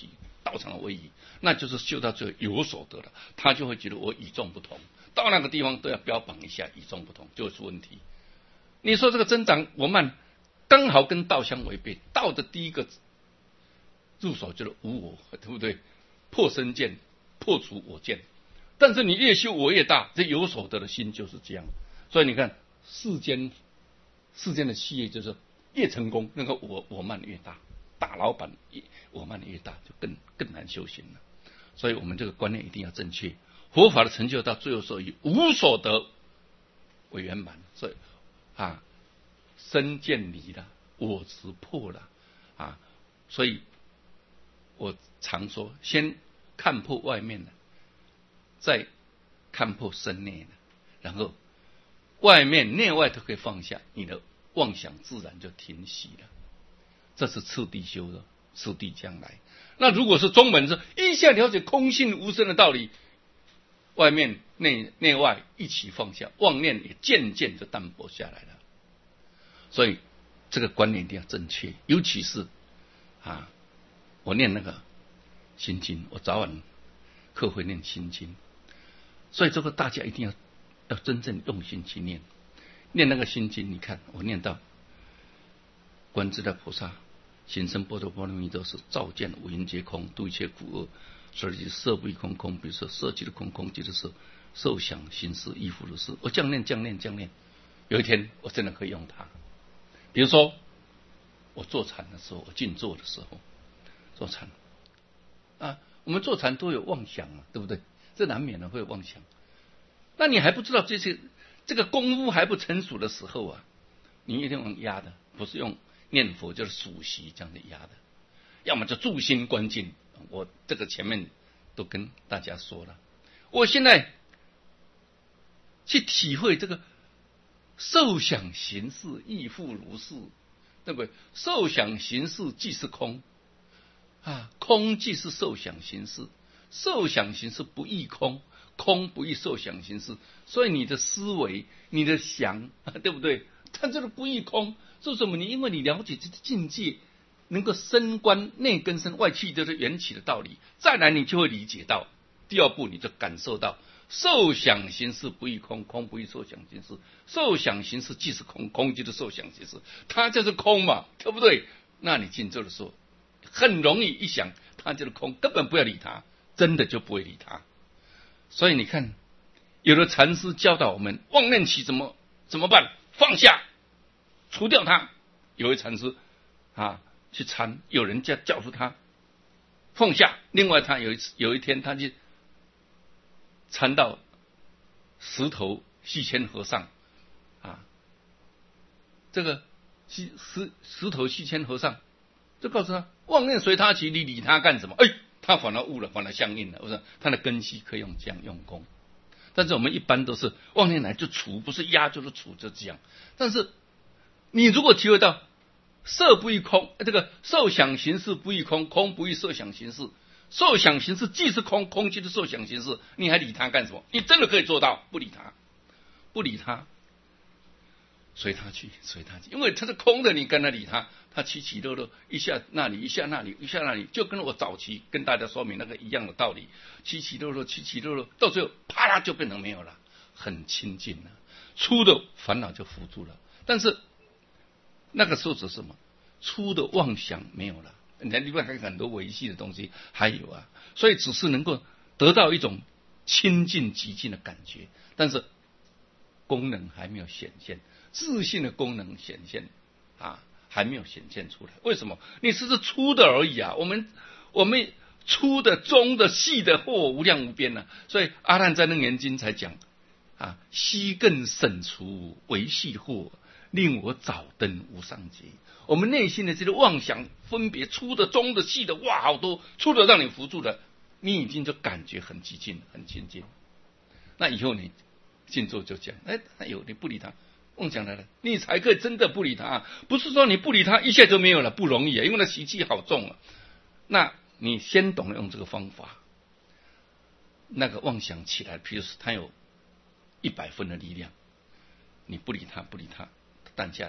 道场的威仪，那就是修到最后有所得了，他就会觉得我与众不同，到那个地方都要标榜一下与众不同，就会出问题。你说这个增长我慢刚好跟道相违背，道的第一个入手就是无我，对不对？破身见，破除我见。但是你越修我越大，这有所得的心就是这样。所以你看世间世间的企业就是越成功，那个我我慢越大，大老板我慢越大，就更更难修行了。所以我们这个观念一定要正确。佛法的成就到最后说以无所得为圆满，所以啊，身见离了，我执破了啊，所以我常说，先看破外面的，再看破身内的，然后外面内外都可以放下，你的妄想自然就停息了。这是次第修的，次第将来。那如果是中门，是一下了解空性无声的道理，外面内内外一起放下，妄念也渐渐就淡薄下来了。所以这个观念一定要正确，尤其是啊，我念那个心经，我早晚课会念心经，所以这个大家一定要要真正用心去念。念那个心经，你看我念到观自在菩萨行深般若波罗蜜多时，照见五蕴皆空，度一切苦厄。所以色不异空，空不异色，色即是空，空即是色，受想行识亦复如是。我这样念，这样念，这样念，有一天我真的可以用它。比如说我坐禅的时候，我静坐的时候，坐禅啊，我们坐禅都有妄想啊，对不对？这难免的会有妄想。那你还不知道这些这个功夫还不成熟的时候啊，你一定用压的，不是用念佛，就是数息这样的压的，要么就住心观境。我这个前面都跟大家说了，我现在去体会这个受想行识亦复如是，对不对？受想行识即是空啊，空即是受想行识，受想行识不异空，空不异受想行识。所以你的思维，你的想，对不对？它这个不异空，是什么？你因为你了解这个境界，能够深观内根生外气就是缘起的道理，再来你就会理解到，第二步你就感受到受想行识不异空，空不异受想行识，受想行识即是空，空即是受想行识，它就是空嘛，对不对？那你静坐的时候很容易一想它就是空，根本不要理它，真的就不会理它。所以你看有的禅师教导我们妄念起怎么怎么办，放下除掉它。有位禅师啊去参，有人叫教出他放下。另外他有一次有一天他去参到石头细谦和尚啊，这个石石石头细谦和尚就告诉他，妄念随他起，你理他干什么？哎，他反而悟了，反而相应了。我说他的根系可以用这样用功，但是我们一般都是妄念来就除，不是压就是除，就这样。但是你如果体会到色不异空，这个受想行识不异空，空不异受想行识，受想行识既是空，空即是受想行识，你还理他干什么？你真的可以做到不理他，不理他，随他去，随他去，因为他是空的，你跟他理他，他起起落落，一下那里，一下那里，一下那里，就跟我早期跟大家说明那个一样的道理，起起落落，起起落落，到最后啪啦就变成没有了，很清净了，粗的烦恼就扶住了。但是那个时候是什么？粗的妄想没有了，你看另外还有很多维系的东西还有啊，所以只是能够得到一种清净极尽的感觉，但是功能还没有显现，自信的功能显现啊，还没有显现出来。为什么？你只是粗的而已啊，我们我们粗的、中的、细的惑无量无边啊，所以阿难在楞严经才讲啊，悉更省除为细惑，令我早登无上劫。我们内心的这个妄想分别粗的、中的、细的，哇，好多粗的让你扶住的，你已经就感觉很寂静、很清净。那以后你静坐就讲，哎，那有你不理他，妄想来了，你才可以真的不理他，不是说你不理他一下就没有了，不容易啊，因为那习气好重啊。那你先懂得用这个方法，那个妄想起来，譬如说他有一百分的力量，你不理他，不理他，淡下来了。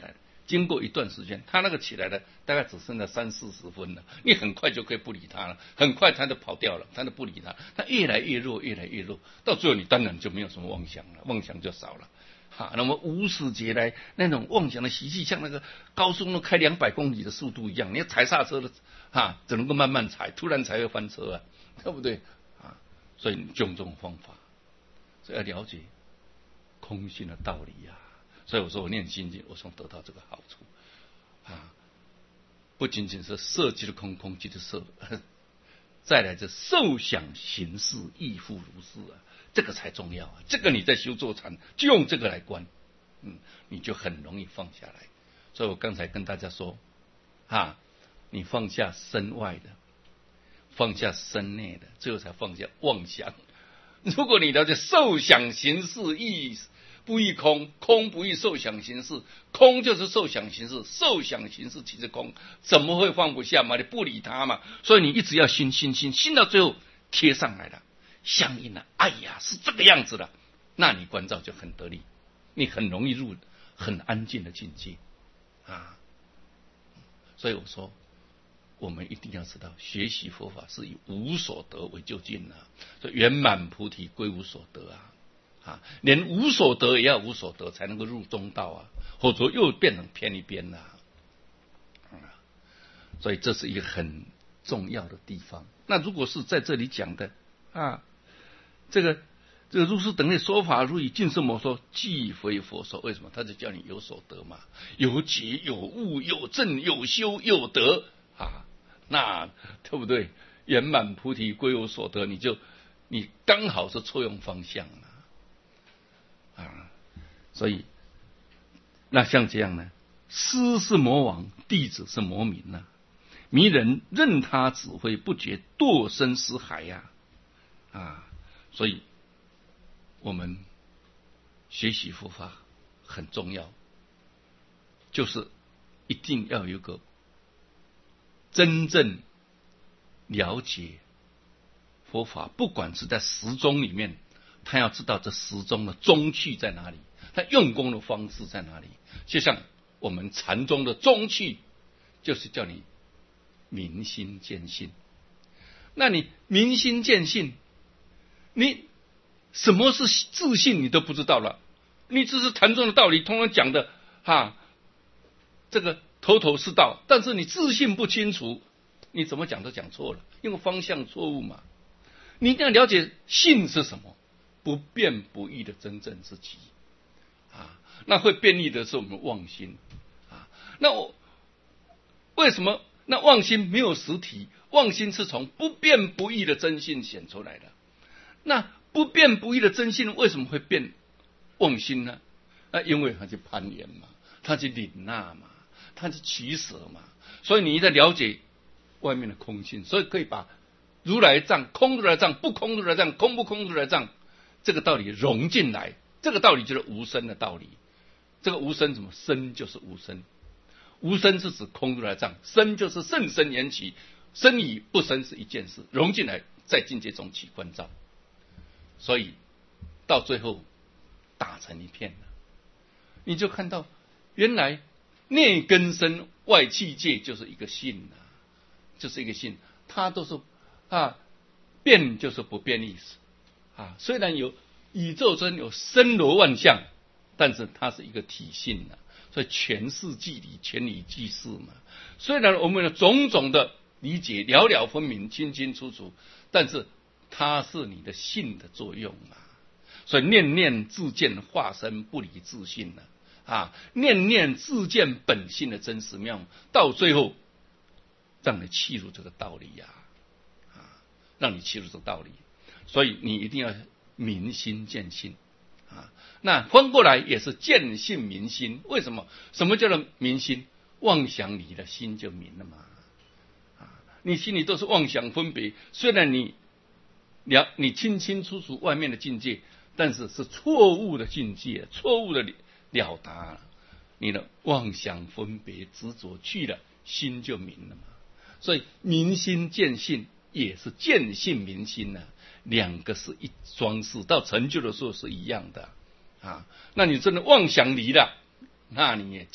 经过一段时间，他那个起来的大概只剩下三四十分了，你很快就可以不理他了，很快他就跑掉了，他就不理他，他越来越弱，越来越弱，到最后你当然就没有什么妄想了，妄想就少了。哈，那么无始劫来那种妄想的习气，像那个高速公路开两百公里的速度一样，你要踩刹车的，哈，只能够慢慢踩，突然踩会翻车啊，对不对啊？所以种种方法，所以要了解空性的道理呀、啊。所以我说我念心经，我想得到这个好处啊，不仅仅是色即是空，空即是色，再来这受想行识亦复如是啊。这个才重要啊！这个你在修坐禅，就用这个来观，嗯，你就很容易放下来。所以我刚才跟大家说，啊，你放下身外的，放下身内的，最后才放下妄想。如果你了解受想行识亦不异空，空不异受想行识，空就是受想行识，受想行识即是空，怎么会放不下嘛？你不理他嘛，所以你一直要心心心，心到最后贴上来了。相应了，哎呀，是这个样子的，那你观照就很得力，你很容易入很安静的境界啊。所以我说，我们一定要知道，学习佛法是以无所得为究竟啊，所以圆满菩提归无所得啊，啊，连无所得也要无所得才能够入中道啊，否则又变成偏一边了、啊。所以这是一个很重要的地方。那如果是在这里讲的啊。这个这个如是等类说法，如以尽色魔说，即非佛说。为什么？他就叫你有所得嘛，有解有悟有证有修有德啊，那对不对？圆满菩提归有所得，你就你刚好是错用方向啊啊！所以那像这样呢，师是魔王，弟子是魔民呐、啊，迷人任他指挥，不觉堕生死海呀 啊, 啊！所以，我们学习佛法很重要，就是一定要有一个真正了解佛法，不管是在时宗里面，他要知道这时宗的宗趣在哪里，他用功的方式在哪里。就像我们禅宗的宗趣，就是叫你明心见性。那你明心见性，你什么是自信你都不知道了，你只是禅宗的道理通常讲的哈，这个头头是道，但是你自信不清楚，你怎么讲都讲错了，因为方向错误嘛。你一定要了解性是什么，不变不异的真正之极啊。那会变异的是我们妄心啊。那我为什么那妄心没有实体？妄心是从不变不异的真性显出来的。那不变不异的真性为什么会变妄心呢？那因为它去攀岩嘛，它去领纳嘛，它去取舍嘛。所以你在了解外面的空性，所以可以把如来藏、空如来藏、不空如来藏、空不空如来藏这个道理融进来。这个道理就是无生的道理。这个无生什么？生就是无生，无生是指空如来藏，生就是甚深缘起，生与不生是一件事，融进来在境界中起观照。所以到最后打成一片了，你就看到原来内根身外气界就是一个性啊，就是一个性，它都是啊变就是不变意思啊。虽然有宇宙中有森罗万象，但是它是一个体性啊，所以全是即理，全理即是嘛。虽然我们有种种的理解了了分明、清清楚楚，但是它是你的性的作用啊。所以念念自见化身，不离自性了啊！念念自见本性的真实妙，到最后让你契入这个道理呀、啊，啊，让你契入这个道理。所以你一定要明心见性啊。那翻过来也是见性明心。为什么？什么叫做明心？妄想离了，心就明了嘛。啊，你心里都是妄想分别，虽然你了你清清楚楚外面的境界，但是是错误的境界，错误的了达，你的妄想分别执着去了，心就明了嘛。所以明心见性也是见性明心呢、啊，两个是一桩事，到成就的时候是一样的啊。那你真的妄想离了，那你也见了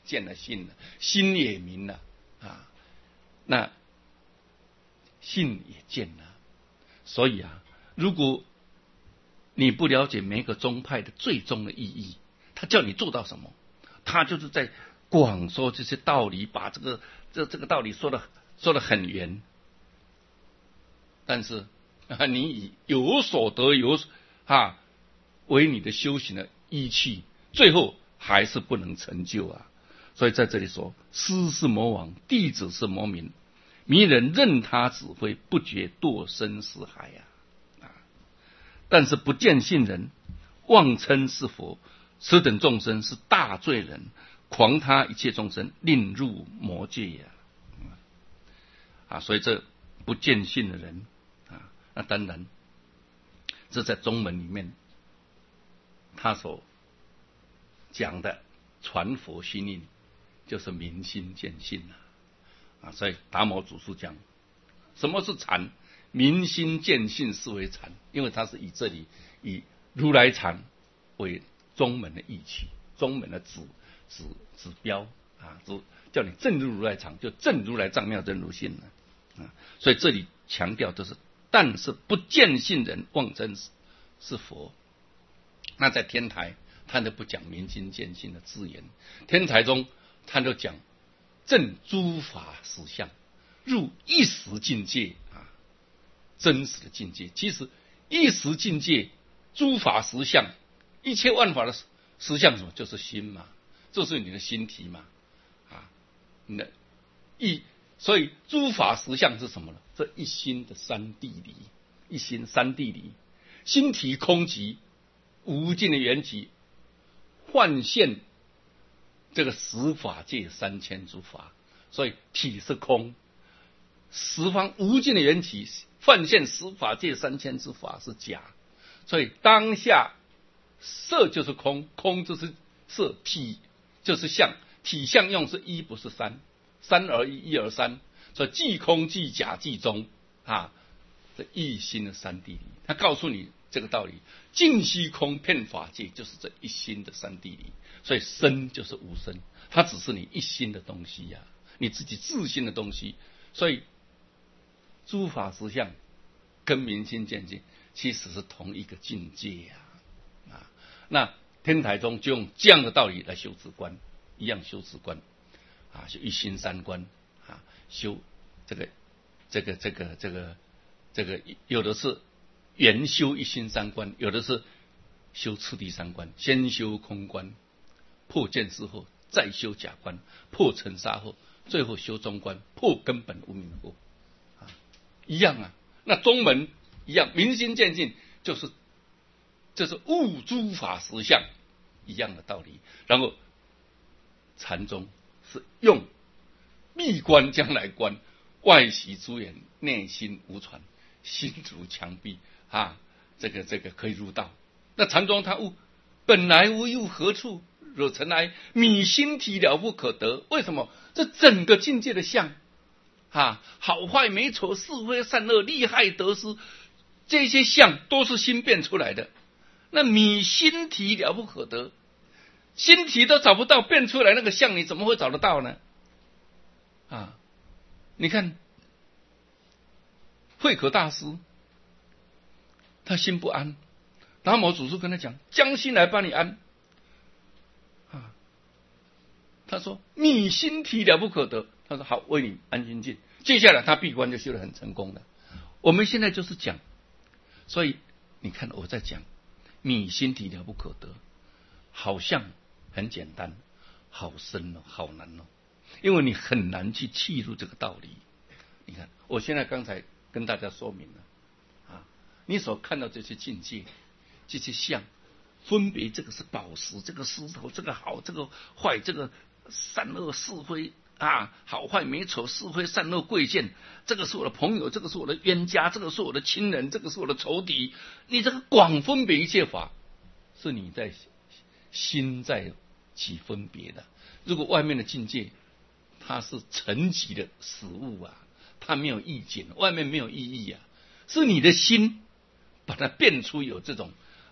见了性了，心也明了啊，那性也见了。所以啊，如果你不了解每个宗派的最终的意义，他叫你做到什么？他就是在广说这些道理，把这个这这个道理说的说的很圆。但是啊，你以有所得有啊为你的修行的依据，最后还是不能成就啊。所以在这里说，师是魔王，弟子是魔民，迷人任他指挥，不觉堕生死海啊！啊，但是不见信人，妄称是佛，此等众生是大罪人，狂他一切众生，令入魔界呀！啊，所以这不见信的人啊，那当然，这在中文里面他所讲的传佛心印，就是明心见性啊。啊，所以达摩祖师讲，什么是禅？明心见性是为禅，因为他是以这里以如来禅为宗门的义气，宗门的指指指标啊，指叫你正入如来禅，就正如来藏妙真如性了啊。所以这里强调的是，但是不见性人妄称是佛。那在天台，他就不讲明心见性的字眼，天台中他就讲证诸法实相，入一时境界啊，真实的境界。其实一时境界，诸法实相，一切万法的实相什么？就是心嘛，就是你的心体嘛，啊，你的一，所以诸法实相是什么呢？这一心的三谛离，一心三谛离，心体空寂，无尽的缘起，幻现这个十法界三千诸法，所以体是空，十方无尽的缘起幻现十法界三千诸法是假，所以当下色就是空，空就是色，体就是相，体相用是一不是三，三而一，一而三，所以即空即假即中啊，这一心的三谛离，他告诉你这个道理，尽虚空遍法界就是这一心的三谛离。所以身就是无身，它只是你一心的东西呀、啊，你自己自心的东西。所以诸法实相跟明心见性其实是同一个境界呀、啊，啊，那天台宗就用这样的道理来修止观，一样修止观啊，修一心三观啊，修这个这个这个这个这个有的是原修一心三观，有的是修次第三观，先修空观。破见识后，再修假观；破尘沙后，最后修中观；破根本无明后，啊，一样啊。那宗门一样，明心见性就是就是悟诸法实相一样的道理。然后禅宗是用闭关将来观，外息诸缘，内心无传，心如墙壁啊，这个这个可以入道。那禅宗他悟本来无又何处？若尘埃，迷心体了不可得。为什么？这整个境界的相啊，好坏美丑是非善恶利害得失，这些相都是心变出来的。那迷心体了不可得，心体都找不到，变出来那个相，你怎么会找得到呢？啊，你看慧可大师，他心不安，达摩祖师跟他讲：将心来帮你安。他说迷心体了不可得，他说好，为你安心静。接下来他闭关就修得很成功了。我们现在就是讲，所以你看我在讲迷心体了不可得，好像很简单，好深哦，好难哦，因为你很难去契入这个道理。你看我现在刚才跟大家说明了啊，你所看到这些境界，这些相，分别这个是宝石，这个石头，这个好，这个坏，这个善恶是非啊，好坏美丑是非善恶贵贱，这个是我的朋友，这个是我的冤家，这个是我的亲人，这个是我的仇敌。你这个广分别一切法，是你在心在起分别的。如果外面的境界，它是沉寂的死物啊，它没有意境，外面没有意义啊，是你的心把它变出有这种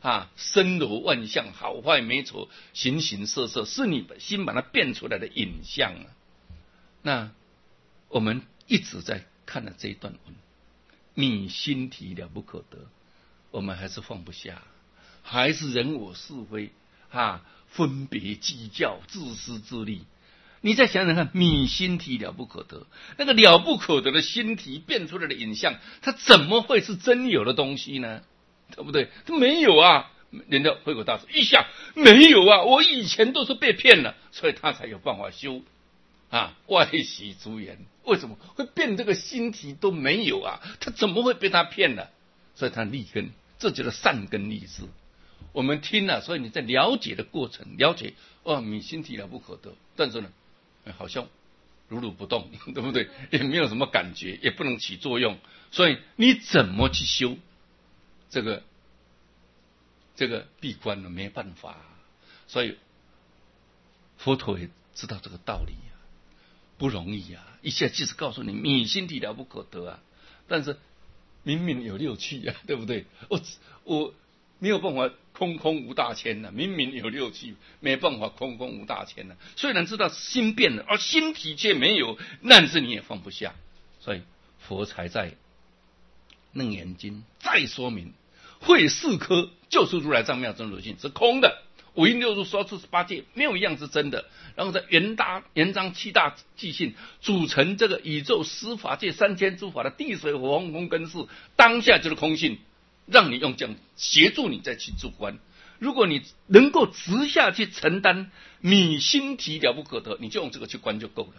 啊，身柔万象，好坏美丑，形形色色，是你心把它变出来的影像啊。那我们一直在看了这一段文，你心体了不可得，我们还是放不下，还是人我是非啊，分别计较，自私自利。你再想想看，你心体了不可得，那个了不可得的心体变出来的影像，它怎么会是真有的东西呢？对不对？它没有啊。人家慧口大师一想，没有啊，我以前都是被骗了，所以他才有办法修啊外息诸缘。为什么会变这个心体都没有啊？他怎么会被他骗了？所以他立根，这就是善根立志。我们听了，所以你在了解的过程，了解哦，你心体了不可得，但是呢，好像如如不动，对不对？也没有什么感觉，也不能起作用，所以你怎么去修这个这个闭关呢？没办法，所以佛陀也知道这个道理啊，不容易啊！一下即使告诉你你心体了不可得啊，但是明明有六趣啊，对不对？我我没有办法空空无大千啊，明明有六趣，没办法空空无大千啊。虽然知道心变了，而心体却没有，但是你也放不下，所以佛才在楞严经再说明，会四科就是如来藏妙真如性是空的，五阴六入说出十八界没有一样是真的。然后在元大元章七大寂性组成这个宇宙十法界三千诸法的地水火风空根识，当下就是空性，让你用这样协助你再去住观。如果你能够直下去承担你心体了不可得，你就用这个去观就够了。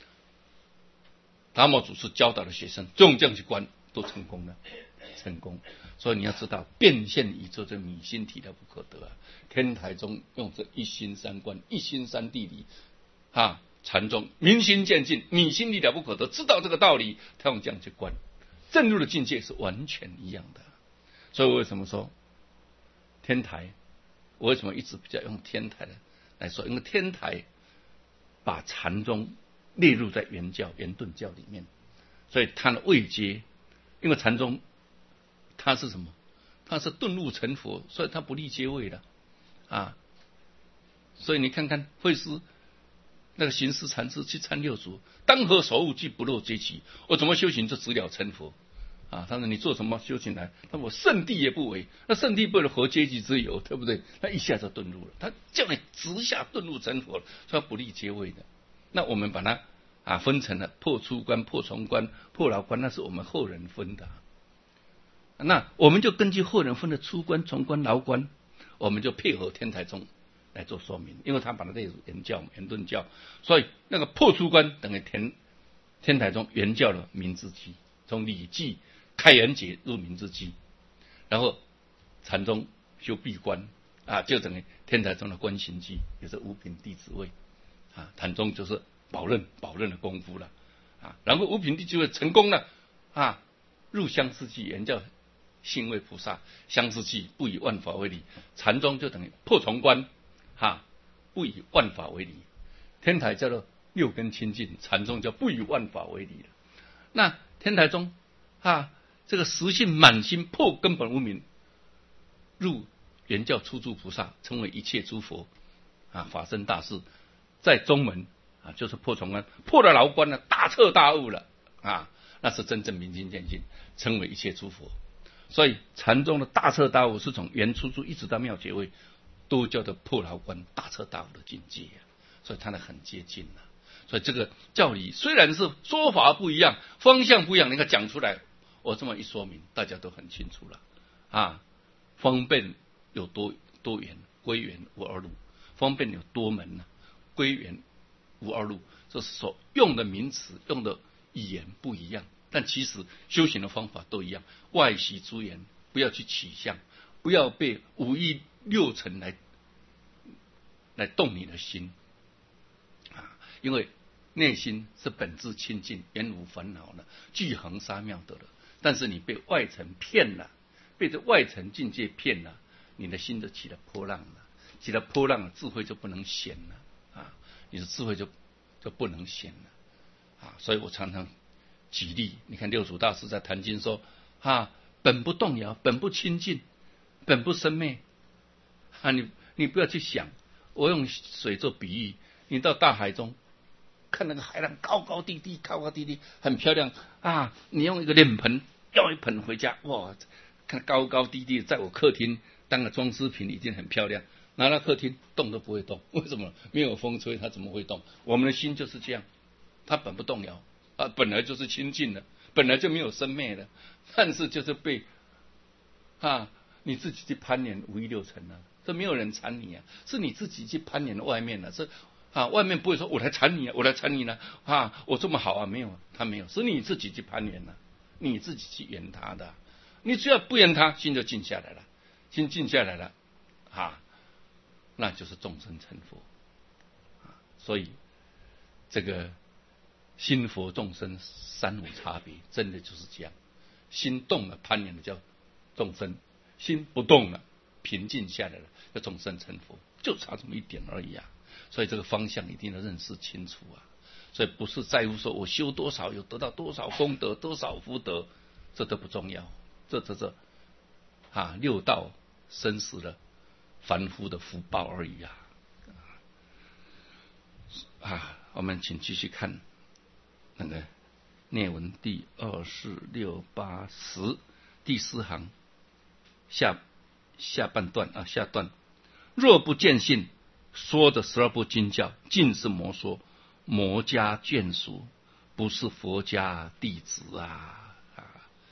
达摩祖师教导的学生就用这样去观，都成功了，成功。所以你要知道，变现宇宙这你心体了不可得啊！天台中用这一心三观、一心三谛理啊，禅宗明心见性，你心体了不可得，知道这个道理，他用这样去观，证入的境界是完全一样的。所以为什么说天台？我为什么一直比较用天台来说？因为天台把禅宗列入在圆教、圆顿教里面，所以它的位阶，因为禅宗它是什么？它是顿悟成佛，所以它不立阶位的啊。所以你看看慧师那个行思禅师去参六祖，当何所悟即不漏阶起，我怎么修行就直了成佛啊？他说你做什么修行来？他说我圣地也不为，那圣地不为何阶级之有，对不对？他一下就顿入了，他叫你直下顿入成佛了，所以他不立阶位的。那我们把它啊分成了破出关、破重关、破牢关，那是我们后人分的。那我们就根据后人分的出关、重关、牢关，我们就配合天台宗来做说明，因为他把它列入圆教、圆顿教，所以那个破出关等于天天台宗圆教的明之基，从礼记、开元节入明之基，然后禅宗修闭关啊，就等于天台宗的观行基，也是五品弟子位啊，禅宗就是宝刃宝刃的功夫了啊，然后五品弟子位成功了啊，入相思记圆教。信位菩萨相思记不以万法为理，禅宗就等于破重关，哈，不以万法为理。天台叫做六根清净，禅宗叫不以万法为理了。那天台宗，哈，这个实性满心破根本无明，入圆教初住菩萨，成为一切诸佛啊，法身大士，在中门啊，就是破重关，破了牢关了，大彻大悟了啊，那是真正明心见性，成为一切诸佛。所以禅宗的大彻大悟是从圆初住一直到妙觉位，都叫做破牢关大彻大悟的境界啊，所以它呢很接近啊。所以这个教理虽然是说法不一样，方向不一样，你看讲出来，我这么一说明，大家都很清楚了啊。方便有多多元，归元无二路；方便有多门呢，归元无二路。这是所用的名词、用的语言不一样。但其实修行的方法都一样，外息诸缘，不要去取向，不要被五欲六尘来来动你的心啊！因为内心是本质清净，原无烦恼了，具恒沙妙德了。但是你被外尘骗了，被这外尘境界骗了，你的心就起了波浪了，起了波浪了，智慧就不能显了啊！你的智慧就就不能显了啊！所以我常常举例，你看六祖大师在谈经说啊，本不动摇，本不清净，本不生灭啊，你你不要去想，我用水做比喻，你到大海中看那个海浪高高低低，高高低低，很漂亮啊！你用一个脸盆要一盆回家，哇，看高高低低，在我客厅当个装饰品已经很漂亮，拿到客厅动都不会动，为什么？没有风吹，它怎么会动？我们的心就是这样，它本不动摇啊，本来就是清净的，本来就没有生灭的，但是就是被啊你自己去攀岩五欲六尘啊，这没有人缠你啊，是你自己去攀岩外面的、啊，是。啊，外面不会说我来缠你啊，我来缠你呢啊，我这么好啊，没有，他没有，是你自己去攀缘了，你自己去缘他的，你只要不缘他，心就静下来了，心静下来了啊，那就是众生成佛啊，所以这个心佛众生三无差别，真的就是这样，心动了攀缘的叫众生，心不动了平静下来了叫众生成佛，就差这么一点而已啊。所以这个方向一定要认识清楚啊！所以不是在乎说我修多少，有得到多少功德、多少福德，这都不重要。这这这啊，六道生死的凡夫的福报而已啊！啊，我们请继续看那个内文第二四六八十第四行下下半段啊，下段若不见性。说的十二部经教尽是魔说，魔家眷属，不是佛家弟子啊！啊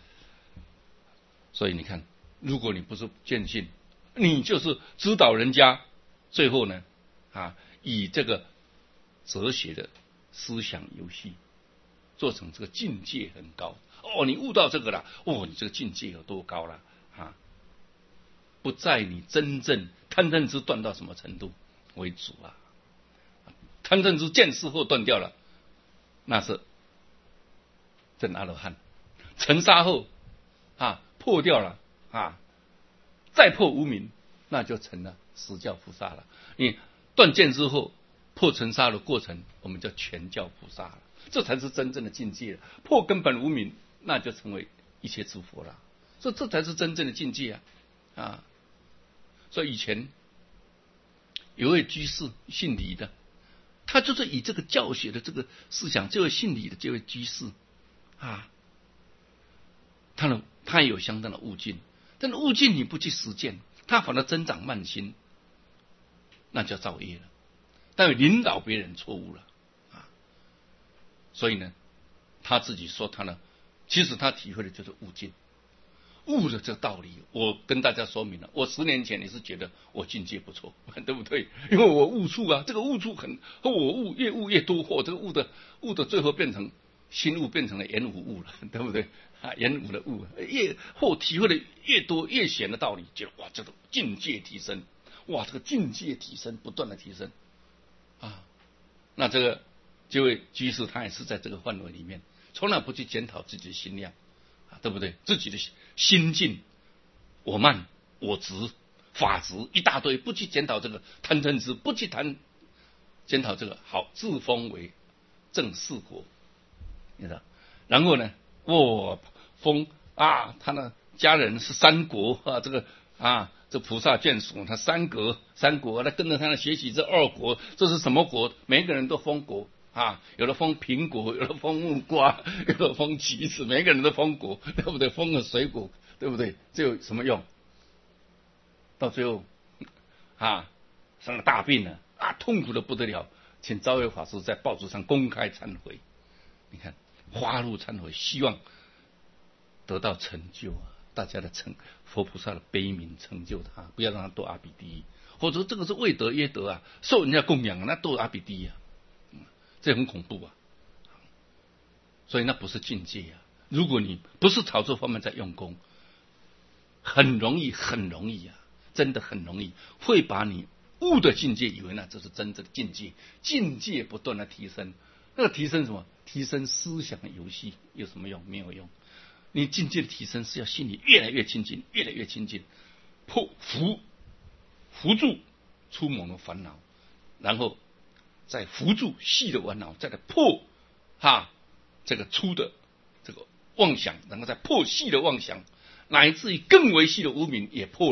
所以你看，如果你不是见性，你就是指导人家，最后呢，啊，以这个哲学的思想游戏，做成这个境界很高哦，你悟到这个了，哦，你这个境界有多高了啊？不在你真正贪嗔痴断到什么程度为主啊，贪嗔痴见识后断掉了，那是真阿罗汉。尘沙后啊破掉了啊，再破无明，那就成了十教菩萨了。你断见之后破尘沙的过程，我们叫全教菩萨了，这才是真正的境界了。破根本无明，那就成为一切诸佛了。这这才是真正的境界啊！啊，所以以前。有位居士姓李的，他就是以这个教学的这个思想，这位姓李的这位居士啊，他呢他也有相当的悟境，但是悟境你不去实践，他反而增长慢心，那叫造业了，但领导别人错误了啊，所以呢，他自己说他呢，其实他体会的就是悟境。悟的这个道理，我跟大家说明了。我十年前也是觉得我境界不错，对不对？因为我悟处啊，这个悟处很，我悟越悟越多，或这个悟的悟的最后变成心悟，变成了圆悟悟了，对不对？啊，圆悟的悟，越或体会的越多越显的道理，觉得哇，这个境界提升，哇，这个境界提升，不断的提升啊。那这个这位居士他也是在这个范围里面，从来不去检讨自己的心量。对不对？自己的心境，我慢、我执、法执一大堆，不去检讨这个贪嗔痴，不去谈检讨这个，好自封为正四国，你知道？然后呢，我、哦、封啊，他的家人是三国啊，这个啊，这菩萨眷属，他三国三国，他跟着他的学习这二国，这是什么国？每个人都封国。啊，有的封苹果，有的封木瓜，有的封橘子，每个人都封果，对不对？封了水果，对不对？这有什么用？到最后啊，生了大病了啊，痛苦的不得了，请昭惠法师在报纸上公开忏悔。你看，发露忏悔，希望得到成就啊！大家的成佛菩萨的悲悯成就他，不要让他堕阿鼻地狱，或者这个是未得约得啊，受人家供养，那堕阿鼻地狱啊。这很恐怖啊，所以那不是境界啊。如果你不是朝这方面在用功，很容易，很容易啊，真的很容易会把你悟的境界以为那这是真正的境界，境界不断的提升，那个提升什么？提升思想的游戏有什么用？没有用。你境界的提升是要心里越来越亲近，越来越亲近，破扶扶住出猛的烦恼，然后。再扶住细的烦恼，再来破哈这个粗的这个妄想，然后再破细的妄想，乃至于更为细的无明也破了，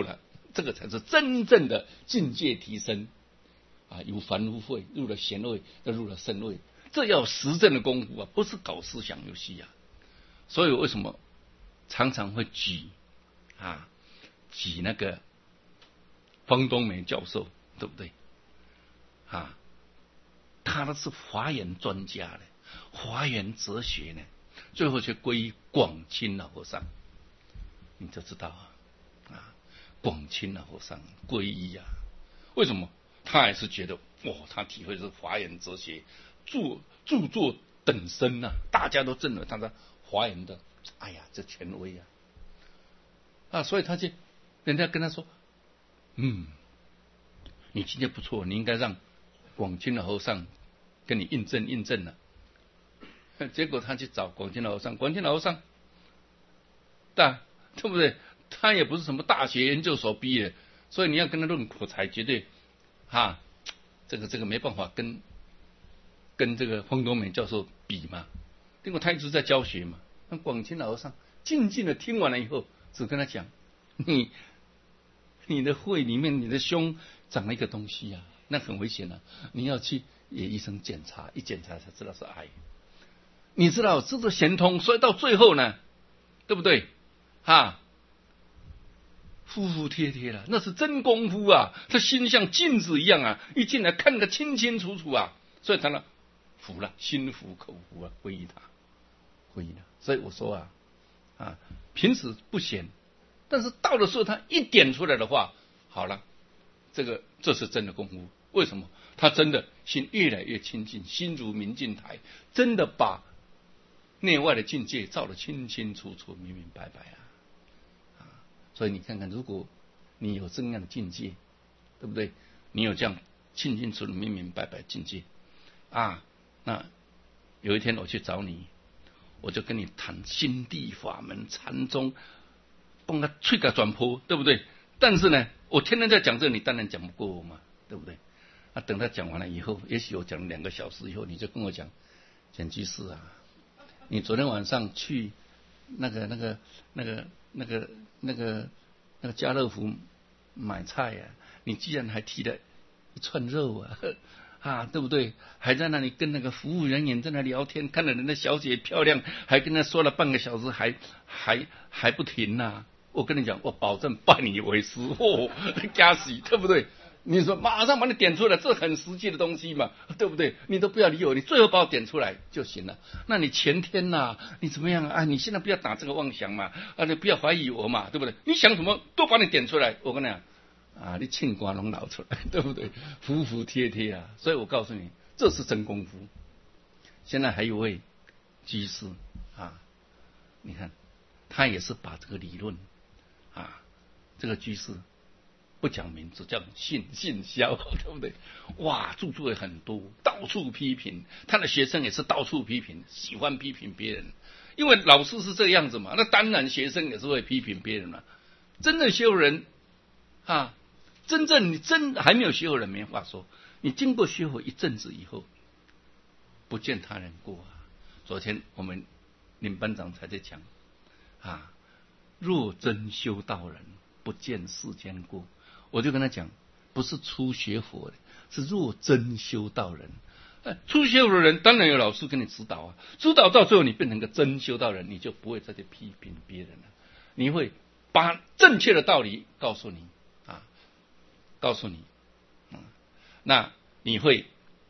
这个才是真正的境界提升啊！由凡夫位入了贤位，再入了圣位，这要实证的功夫啊，不是搞思想游戏啊。所以为什么常常会举啊举那个方东梅教授，对不对啊？他那是华严专家呢，华严哲学呢，最后却归于广钦老和尚，你就知道啊，啊，广钦老和尚皈依啊，为什么？他还是觉得，哇，他体会是华严哲学著著作等身啊，大家都认为他是华严的，哎呀，这权威啊，啊，所以他就人家跟他说，嗯，你今天不错，你应该让广钦老和尚跟你印证印证了。结果他去找广钦老和尚，广钦老和尚，但对不对？他也不是什么大学研究所毕业，所以你要跟他论口才，绝对哈，这个这个没办法跟跟这个方东梅教授比嘛。因为他一直在教学嘛。那广钦老和尚静静的听完了以后，只跟他讲：你你的肺里面，你的胸长了一个东西啊，那很危险啊，你要去给医生检查，一检查才知道是癌。你知道这个神通，所以到最后呢，对不对？哈，服服帖帖了，那是真功夫啊！他心像镜子一样啊，一进来看个清清楚楚啊，所以他呢服了，心服口服啊，皈依他，皈依了。所以我说啊，啊，平时不显，但是到的时候他一点出来的话，好了，这个这是真的功夫。为什么？他真的心越来越清净，心如明镜台，真的把内外的境界照得清清楚楚、明明白白啊！啊，所以你看看，如果你有这样的境界，对不对？你有这样清清楚楚、明明白白境界啊，那有一天我去找你，我就跟你谈心地法门、禅宗，帮他吹个转坡，对不对？但是呢，我天天在讲这个，你当然讲不过我嘛，对不对？啊，等他讲完了以后，也许我讲了两个小时以后，你就跟我讲，简居士啊，你昨天晚上去那个那个那个那个那个那个家乐福买菜啊，你既然还提了一串肉啊，啊，对不对？还在那里跟那个服务人员在那聊天，看到人家小姐漂亮，还跟他说了半个小时，还还还不停呐、啊！我跟你讲，我保证拜你为师哦，加喜，对不对？你说马上把你点出来，这很实际的东西嘛，对不对？你都不要理我，你最后把我点出来就行了。那你前天呐、啊，你怎么样啊？你现在不要打这个妄想嘛，啊，你不要怀疑我嘛，对不对？你想什么都把你点出来，我跟你讲啊，你庆瓜拢捞出来，对不对？服服帖帖啊！所以我告诉你，这是真功夫。现在还有位居士啊，你看他也是把这个理论啊，这个居士。不讲名字，叫信信消，对不对？哇，著作也很多，到处批评，他的学生也是到处批评，喜欢批评别人，因为老师是这个样子嘛，那当然学生也是会批评别人嘛。真正学佛人啊，真正你真还没有学佛人没话说，你经过学佛一阵子以后，不见他人过啊。昨天我们林班长才在讲啊，若真修道人，不见世间过。我就跟他讲，不是初学佛的，是若真修道人。呃，初学佛的人当然有老师给你指导啊，指导到最后你变成个真修道人，你就不会再去批评别人了，你会把正确的道理告诉你啊，告诉你，嗯，那你会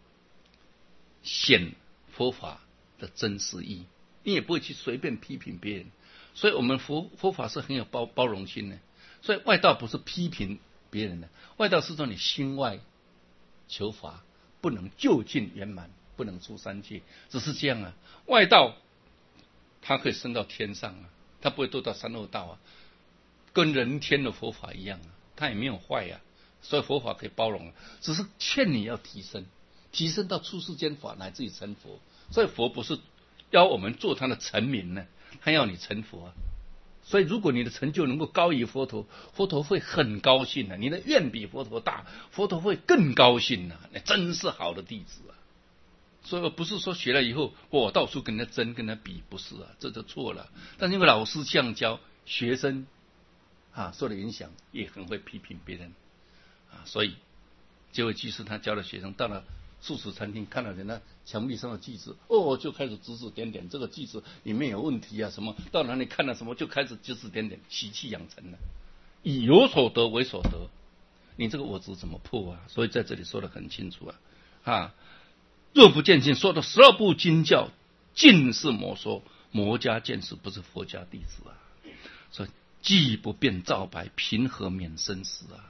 显佛法的真实意，你也不会去随便批评别人。所以我们佛佛法是很有包包容心的，所以外道不是批评别人的，外道是说你心外求法，不能就近圆满，不能出三界，只是这样啊。外道他可以升到天上啊，他不会堕到三恶道啊，跟人天的佛法一样啊，他也没有坏啊，所以佛法可以包容啊，只是劝你要提升，提升到出世间法乃至于成佛。所以佛不是要我们做他的臣民呢，他要你成佛啊。所以如果你的成就能够高于佛陀，佛陀会很高兴啊，你的愿比佛陀大，佛陀会更高兴啊，那真是好的弟子啊。所以不是说学了以后我到处跟他争跟他比，不是啊，这就错了。但是因为老师这样教学生啊，受了影响，也很会批评别人啊。所以这位居士他教的学生到了素食餐厅，看到人家墙壁上的句子，哦，就开始指指点点，这个句子里面有问题啊，什么到哪里看了什么，就开始指指点点，习气养成了，以有所得为所得，你这个我执怎么破啊？所以在这里说得很清楚啊，啊，若不见性，说的十二部经教，尽是魔说，魔家见识，不是佛家弟子啊。所以既不变照白，平和免生死啊。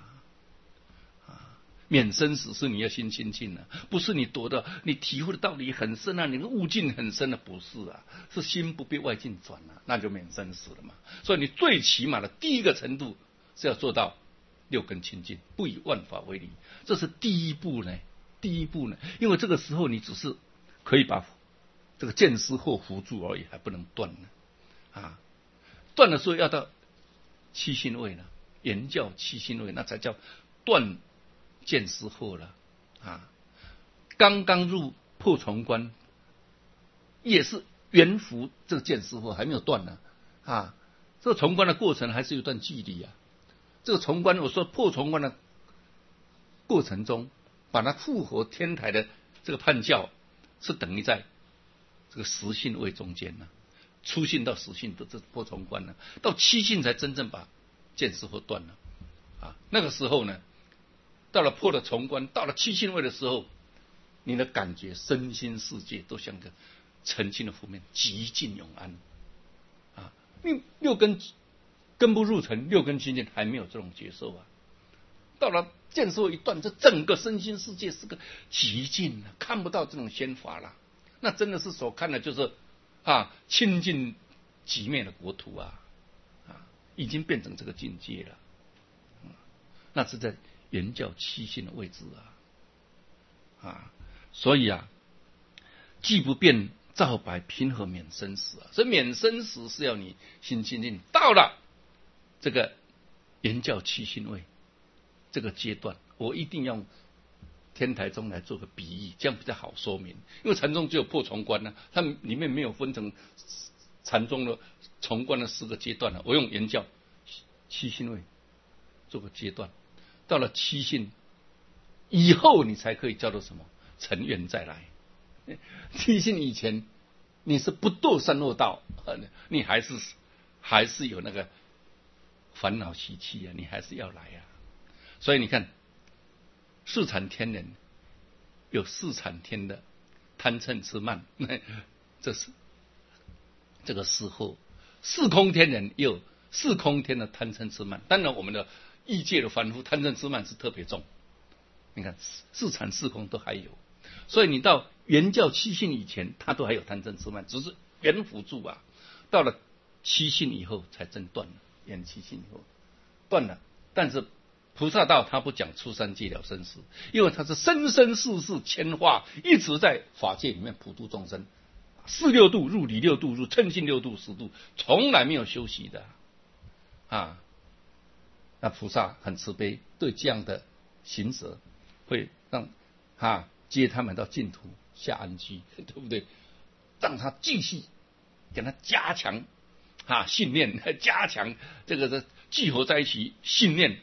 免生死是你要心清净啊，不是你躲的，你体会的道理很深啊，你的悟境很深的，不是啊，是心不被外境转啊，那就免生死了嘛。所以你最起码的第一个程度是要做到六根清净，不以万法为离，这是第一步呢。第一步呢，因为这个时候你只是可以把这个见思惑扶住而已，还不能断呢。啊，断的时候要到七心位了，言教七心位，那才叫断见思惑了啊。刚刚入破重关，也是圆服这个见思惑还没有断呢啊。这个重关的过程还是有段距离啊。这个重关，我说破重关的过程中，把它复活天台的这个判教，是等于在这个实性位中间呢、啊，初性到实性的这破重关呢、啊，到七性才真正把见思惑断了啊。那个时候呢，到了破了重关，到了七性位的时候，你的感觉身心世界都像个澄清的湖面，极尽永安啊。你六根根不入尘，六根清净还没有这种接受啊。到了见思惑一断，这整个身心世界是个极尽了，看不到这种仙法了。那真的是所看的就是啊清净极灭的国土啊，啊，已经变成这个境界了。嗯、那是在言教七性的位置啊，啊，所以啊，既不变照白，平和免生死啊。所以免生死是要你心清净，到了这个言教七性位这个阶段，我一定用天台宗来做个比喻，这样比较好说明。因为禅宗只有破重关呢、啊，它里面没有分成禅宗的重关的四个阶段了、啊。我用言教七性位做个阶段，到了七性以后，你才可以叫做什么成愿再来。七性以前，你是不堕三恶道，你还是还是有那个烦恼习气啊，你还是要来啊。所以你看，四禅天人有四禅天的贪嗔痴慢，这是这个时候；四空天人也有四空天的贪嗔痴慢。当然，我们的异界的凡夫贪嗔痴慢是特别重。你看四禅四空都还有，所以你到圆教七性以前，他都还有贪嗔痴慢，只是圆辅助啊。到了七性以后才真断了，圆七性以后断了，但是菩萨道他不讲出三界了生死，因为他是生生世世千化，一直在法界里面普度众生，四六度入理六度入称性六度十度，从来没有休息的啊。那菩萨很慈悲，对这样的行者会让啊接他们到净土下安居，对不对？让他继续给他加强啊信念，加强这个的聚合在一起信念。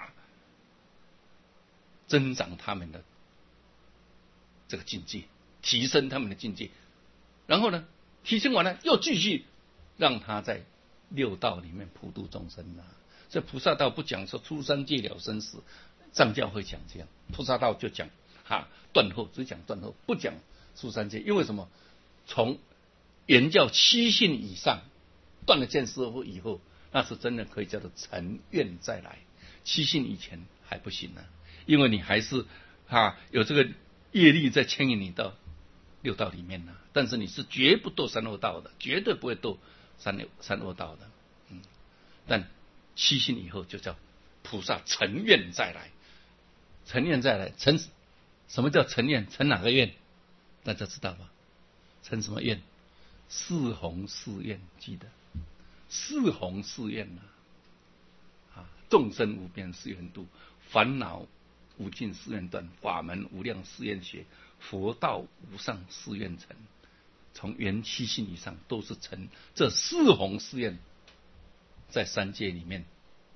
增长他们的这个境界，提升他们的境界，然后呢，提升完了又继续让他在六道里面普度众生啊。所以菩萨道不讲说出三界了生死，藏教会讲这样，菩萨道就讲哈断后，只讲断后，不讲出三界。因为什么？从言教七性以上断了见思惑以后，那是真的可以叫做成愿再来。七性以前还不行啊。因为你还是啊有这个业力在牵引你到六道里面呢、啊，但是你是绝不堕三恶道的，绝对不会堕三三恶道的。嗯，但七性以后就叫菩萨成愿再来，成愿再来，成什么叫成愿？成哪个愿？大家知道吧？成什么愿？四弘誓愿，记得四弘誓愿呐啊，众生无边誓愿度，烦恼无尽誓愿断，法门无量誓愿学，佛道无上誓愿成。从缘七性以上都是成这四弘誓愿，在三界里面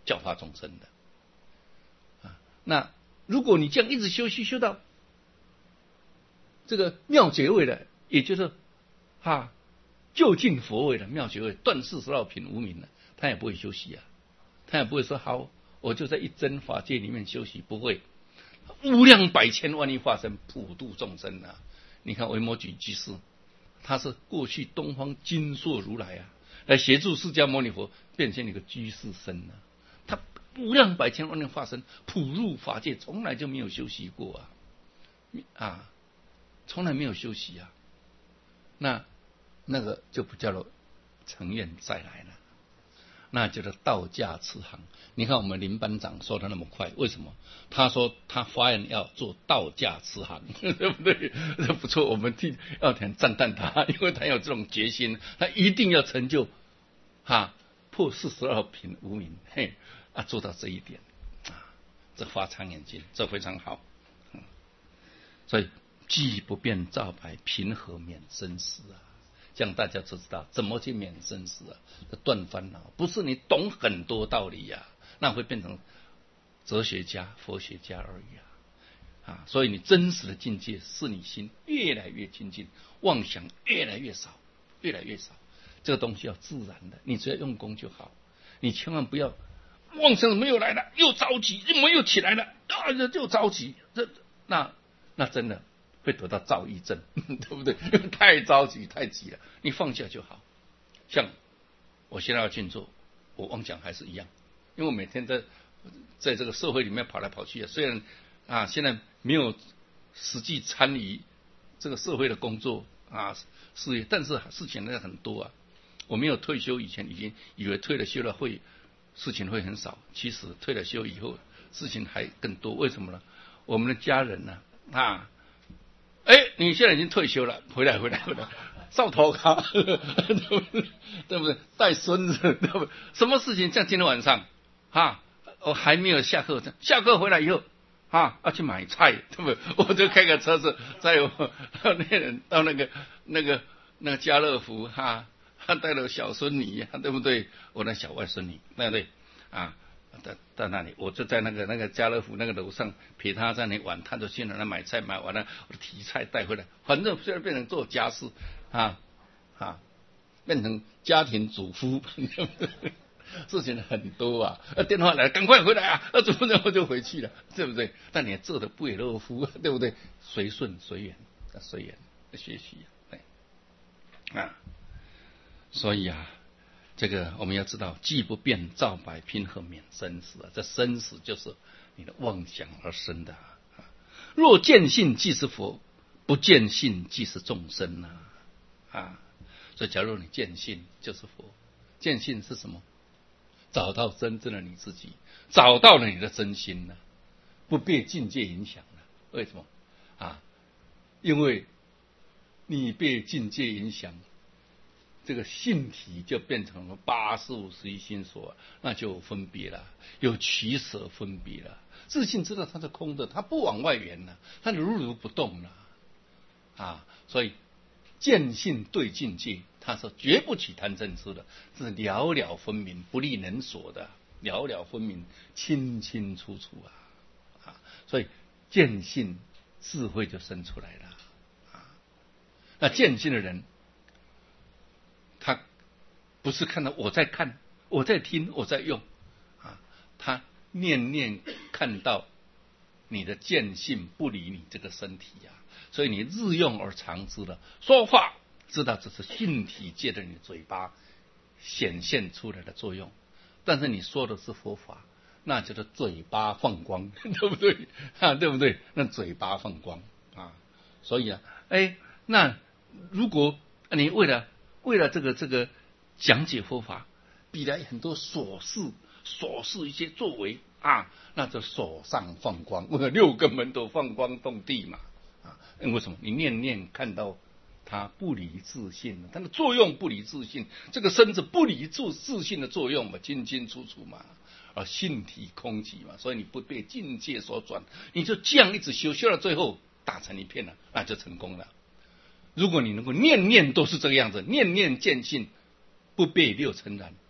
教化众生的。啊，那如果你这样一直修习修到这个妙觉位的，也就是哈就近佛位的妙觉位，断四十道品无明了，他也不会休息啊，他也不会说好，我就在一真法界里面休息，不会，无量百千万亿化身普度众生啊！你看维摩诘居士，他是过去东方金烁如来啊，来协助释迦牟尼佛变现一个居士身啊，他无量百千万亿化身普入法界，从来就没有休息过啊，啊，从来没有休息啊，那那个就不叫做成愿再来了。那就是道驾慈航。你看我们林班长说的那么快，为什么？他说他发愿要做道驾慈航，对不对？这不错，我们替要很赞叹他，因为他有这种决心，他一定要成就哈破四十二品无明，嘿啊做到这一点啊，这发长眼睛，这非常好。嗯、所以既不变照白，平和免生死啊。这样大家就知道怎么去免生死啊，断烦恼，不是你懂很多道理呀、啊，那会变成哲学家、佛学家而已啊！啊，所以你真实的境界是你心越来越清净，妄想越来越少，越来越少。这个东西要自然的，你只要用功就好。你千万不要妄想没有来了，又着急，没有起来了啊，又着急，这那那真的。会得到躁郁症，对不对？因为太着急、太急了，你放下就好。像我现在要去做，我妄想还是一样，因为我每天在在这个社会里面跑来跑去啊。虽然啊，现在没有实际参与这个社会的工作啊事业，但是事情呢很多啊。我没有退休以前，已经以为退了休了会事情会很少，其实退了休以后事情还更多。为什么呢？我们的家人呢啊。哎，你现在已经退休了，回来回来回来，少头卡，对不对？对不对？带孙子，对不对？什么事情？像今天晚上，哈，我还没有下课，下课回来以后，哈，要去买菜，对不对？我就开个车子载我那人到那个那个那个家乐福，哈，他带了小孙女，对不对？我的小外孙女，对不对？啊。在在那里，我就在那个那个家乐福那个楼上陪他在那里玩，他就去那买菜，买完了我就提菜带回来，反正现在变成做家事啊啊，变成家庭主妇，事情很多啊。电话来，赶快回来啊！那怎么然后就回去了，对不对？但你做的不亦乐乎，对不对？随顺随缘，随缘学习，对啊，所以啊。这个我们要知道，既不变照白，平和免生死啊！这生死就是你的妄想而生的啊。若见性即是佛，不见性即是众生啊！啊，所以假如你见性就是佛，见性是什么？找到真正的你自己，找到了你的真心了，不被境界影响了。为什么啊？因为你被境界影响。这个性体就变成了八十五十一心所，那就有分别了，有取舍分别了。自信知道它是空的，它不往外缘了，它如如不动了啊！所以见性对境界，他说绝不起贪嗔痴的，这是了了分明，不立能所的，了了分明，清清楚楚啊！啊，所以见性智慧就生出来了啊！那见性的人。他不是看到我在看，我在听，我在用啊，他念念看到你的见性不离你这个身体啊，所以你日用而常知的说话，知道这是性体借着你的嘴巴显现出来的作用，但是你说的是佛法，那就是嘴巴放光，对不对啊？对不对？那嘴巴放光啊，所以啊，哎，那如果你为了为了这个这个讲解佛法，必然很多琐事琐事一些作为啊，那就手上放光，六根门都放光动地嘛啊！为什么？你念念看到它不离自性，它的作用不离自性，这个身子不离自自性的作用嘛，清清楚楚嘛，啊，性体空寂嘛，所以你不被境界所转，你就这样一直修，修到最后打成一片了，那就成功了。如果你能够念念都是这个样子，念念见性，不被六尘染，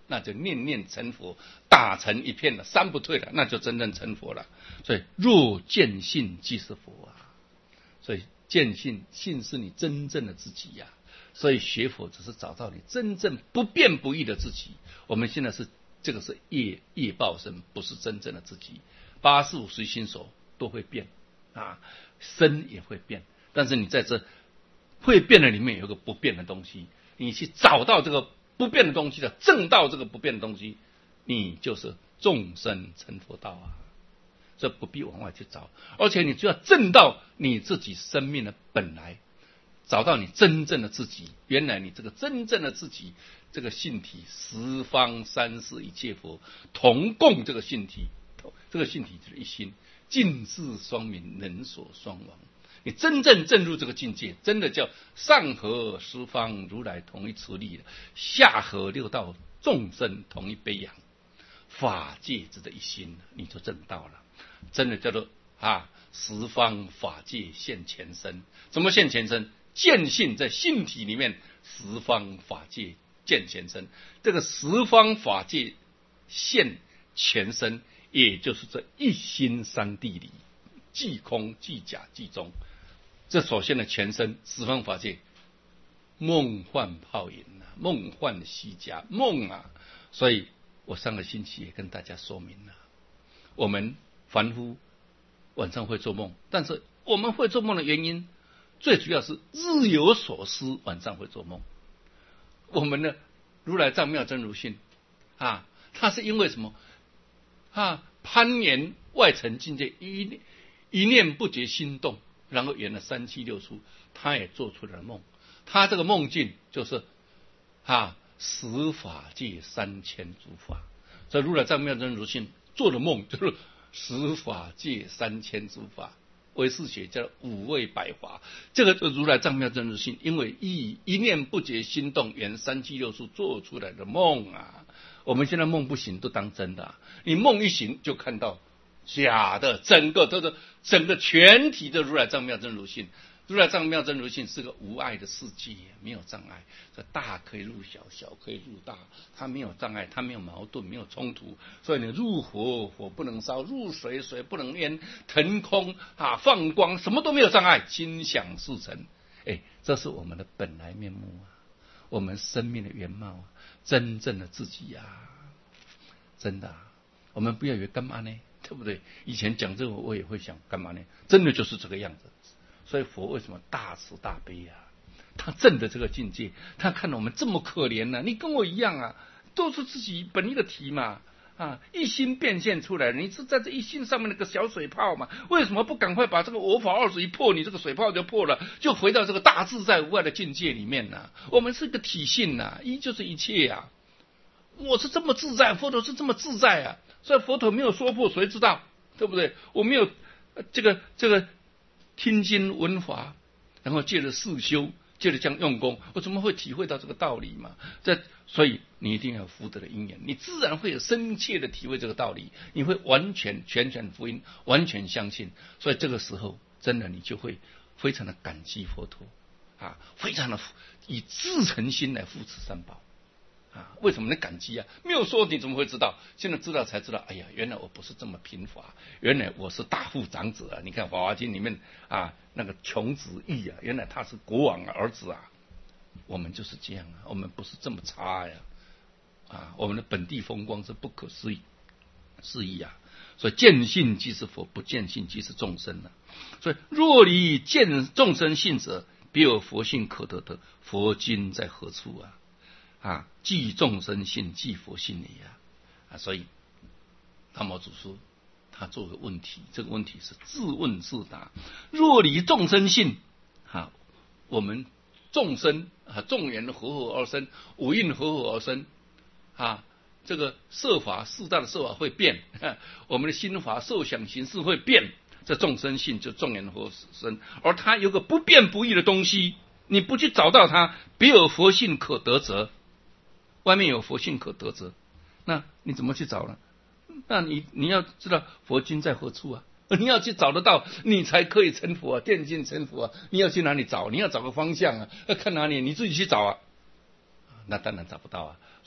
那就念念成佛，打成一片了，三不退了，那就真正成佛了。所以若见性即是佛啊！所以见性，性是你真正的自己呀、啊。所以学佛只是找到你真正不变不异的自己。我们现在是这个是业业报身，不是真正的自己。八十五随心所都会变啊，身也会变，但是你在这会变的里面有一个不变的东西，你去找到这个不变的东西的，证到这个不变的东西，你就是众生成佛道啊！这不必往外去找，而且你就要证到你自己生命的本来。找到你真正的自己，原来你这个真正的自己，这个性体，十方三世一切佛同共这个性体，这个性体就是一心，尽智双明，能所双亡。你真正证入这个境界，真的叫上合十方如来同一慈力，下合六道众生同一悲仰，法界之的一心，你就证到了，真的叫做啊，十方法界现前身。怎么现前身？见性在性体里面，十方法界见前身。这个十方法界现前身，也就是这一心三谛里，即空即假即中。这所现的前身，十方法界，梦幻泡影啊，梦幻虚假梦啊。所以我上个星期也跟大家说明了，我们凡夫晚上会做梦，但是我们会做梦的原因，最主要是日有所思，晚上会做梦。我们的如来藏妙真如性啊，它是因为什么啊？攀岩外层境界，一一念不觉心动，然后圆了三七六出，他也做出了梦。他这个梦境就是啊，十法界三千诸法。所以如来藏妙真如性做的梦就是十法界三千诸法。唯识学叫五味百华，这个如来藏妙真如性，因为一一念不觉心动，圆三七六出做出来的梦啊。我们现在梦不醒都当真的、啊，你梦一醒就看到假的，整个都是整个全体的如来藏妙真如性。如来藏妙真如性是个无碍的世界，没有障碍，这大可以入小，小可以入大，它没有障碍，它没有矛盾，没有冲突。所以你入火，火不能烧；入水，水不能淹；腾空啊，放光，什么都没有障碍，心想事成。哎，这是我们的本来面目啊，我们生命的原貌啊，真正的自己啊，真的、啊，我们不要以为干嘛呢？对不对？以前讲这个我也会想干嘛呢？真的就是这个样子。所以佛为什么大慈大悲啊？他证的这个境界，他看到我们这么可怜呢、啊，你跟我一样啊，都是自己本一个体嘛啊，一心变现出来，你是在这一心上面那个小水泡嘛？为什么不赶快把这个我法二十一破，你这个水泡就破了，就回到这个大自在无碍的境界里面呢、啊？我们是一个体性呐、啊，一就是一切啊。我是这么自在，佛陀是这么自在啊，所以佛陀没有说破，谁知道？对不对？我没有这个这个。听经闻法，然后借着四修，借着这样用功，我怎么会体会到这个道理嘛？这所以你一定要有福德的因缘，你自然会有深切的体会这个道理，你会完全全全福音，完全相信。所以这个时候，真的你就会非常的感激佛陀啊，非常的以至诚心来扶持三宝。啊，为什么你感激啊？没有说你怎么会知道？现在知道才知道，哎呀，原来我不是这么贫乏，原来我是大富长子啊！你看《法华经》里面啊，那个穷子义啊，原来他是国王的儿子啊。我们就是这样啊，我们不是这么差呀！啊，我们的本地风光是不可思议思议啊！所以见性即是佛，不见性即是众生啊。所以若离见众生性者，别有佛性可得的，佛经在何处啊？啊，即众生性，即佛性也啊！啊，所以达摩祖师他做个问题，这个问题是自问自答。若离众生性，啊，我们众生啊，众缘合合而生，五蕴合合而生啊，这个色法四大的色法会变，我们的心法受想行识会变，这众生性就众缘合合生，而它有个不变不异的东西，你不去找到它，别有佛性可得者。外面有佛性可得者，那你怎么去找呢？那你你要知道佛经在何处啊？你要去找得到，你才可以成佛啊，见性成佛啊！你要去哪里找？你要找个方向啊，要看哪里？你自己去找啊，那当然找不到啊。所以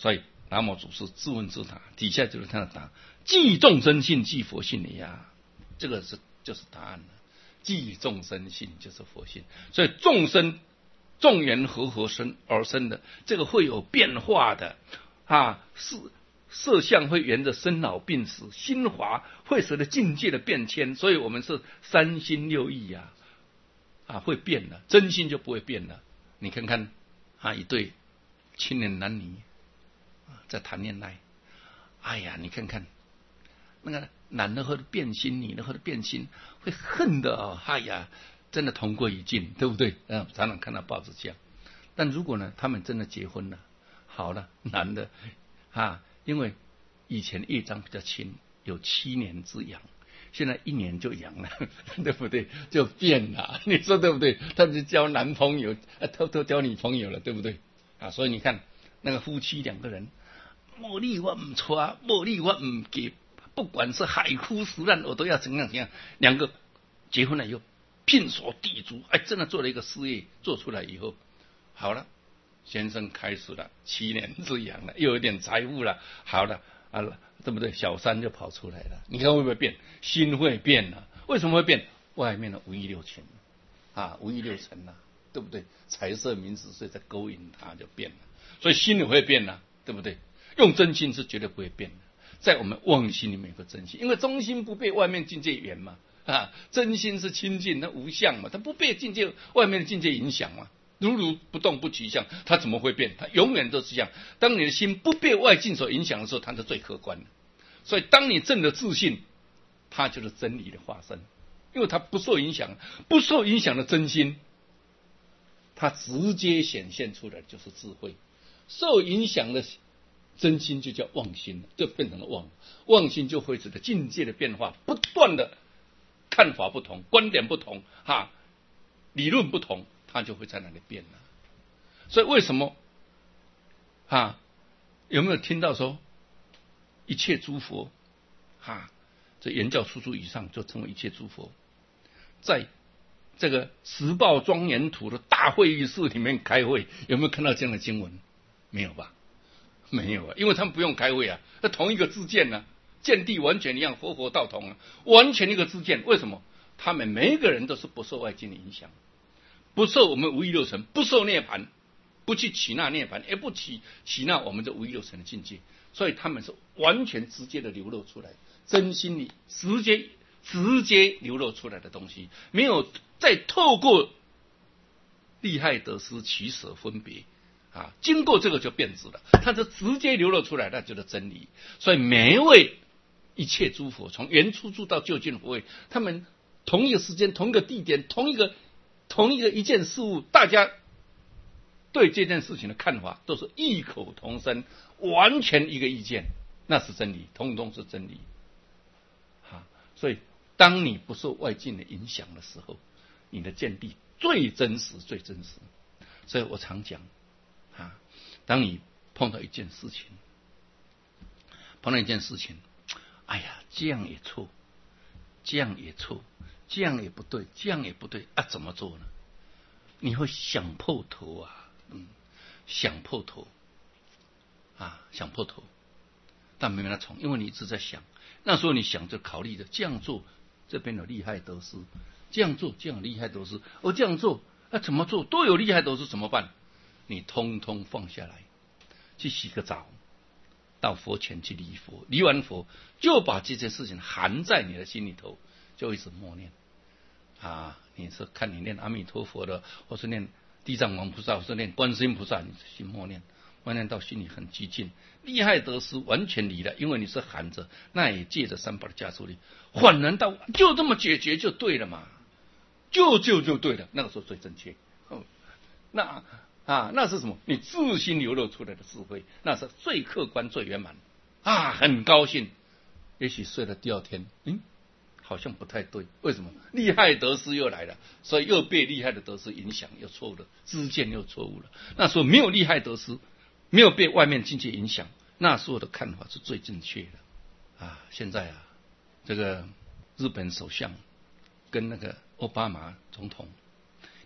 达摩祖师自问自答，底下就是他的答：即众生性，即佛性也呀。这个是就是答案了。即众生性就是佛性，所以众生众缘和合生而生的，这个会有变化的啊，色色相会沿着生老病死，心华会随着境界的变迁，所以我们是三心六意呀、啊，啊会变的，真心就不会变了。你看看啊，一对青年男女在谈恋爱，哎呀，你看看那个男的或者变心，女的或者变心，会恨的哦，哎呀，真的同归于尽，对不对？嗯，常常看到报纸这样。但如果呢，他们真的结婚了，好了，男的啊，因为以前业障比较轻，有七年之痒，现在一年就痒了，对不对？就变了，你说对不对？他就交男朋友，偷偷交女朋友了，对不对？啊，所以你看那个夫妻两个人，莫你我唔娶，莫你我唔结。不管是海枯石烂，我都要怎样怎样。两个结婚了以后，聘所地足，哎，真的做了一个事业，做出来以后，好了，先生开始了七年之痒了，又有点财富了，好了啊，对不对？小三就跑出来了，你看会不会变？心会变了，为什么会变？外面的五欲六尘啊，五欲六尘啊，对不对？财色名食睡在勾引他就变了，所以心里会变了，对不对？用真心是绝对不会变的。在我们妄心里面有个真心，因为中心不被外面境界缘嘛，啊，真心是清净，它无相嘛，它不被境界外面的境界影响嘛，如如不动不取相，它怎么会变？它永远都是这样。当你的心不被外境所影响的时候，它是最客观的。所以，当你证了自信，它就是真理的化身，因为它不受影响，不受影响的真心，它直接显现出来就是智慧。受影响的真心就叫妄心，就变成了妄。妄心就会使得境界的变化，不断的看法不同，观点不同，哈，理论不同，它就会在那里变了。所以为什么啊？有没有听到说一切诸佛啊？这言教处处以上就成为一切诸佛，在这个十报庄严土的大会议室里面开会，有没有看到这样的经文？没有吧？没有啊，因为他们不用开会啊，那同一个自见呢、啊，见地完全一样，佛佛道同啊，完全一个自见。为什么？他们每一个人都是不受外境的影响，不受我们五欲六尘，不受涅槃，不去取那涅槃，也不取取那我们的五欲六尘的境界，所以他们是完全直接的流露出来，真心里直接直接流露出来的东西，没有再透过利害得失取舍分别。啊，经过这个就变质了，它就直接流露出来，那就是真理。所以每一位一切诸佛，从原初住到究竟佛位，他们同一个时间、同一个地点、同一个同一个一件事物，大家对这件事情的看法都是异口同声，完全一个意见，那是真理，通通是真理。啊，所以当你不受外境的影响的时候，你的见地最真实、最真实。所以我常讲。啊，当你碰到一件事情，碰到一件事情，哎呀，这样也错，这样也错，这样也不对，这样也不对啊，怎么做呢？你会想破头啊，嗯，想破头啊，想破头，但没办法从，因为你一直在想，那时候你想着考虑着这样做，这边有利害得失，这样做这样有利害得失，我这样做啊怎么做都有利害得失，怎么办？你通通放下来，去洗个澡，到佛前去礼佛，礼完佛就把这些事情含在你的心里头，就一直默念啊。你是看你念阿弥陀佛的，或是念地藏王菩萨，或是念观世音菩萨，你心默念，默念到心里很寂静，利害得失完全离了，因为你是含着，那也借着三宝的加持力，恍然大悟，就这么解决就对了嘛，就就就对了，那个时候最正确。哦、那。啊，那是什么？你自心流露出来的智慧，那是最客观、最圆满啊！很高兴，也许睡了第二天，嗯，好像不太对，为什么？利害得失又来了，所以又被利害的得失影响，又错了，知见又错误了。那时候没有利害得失，没有被外面境界影响，那时候的看法是最正确的啊！现在啊，这个日本首相跟那个奥巴马总统。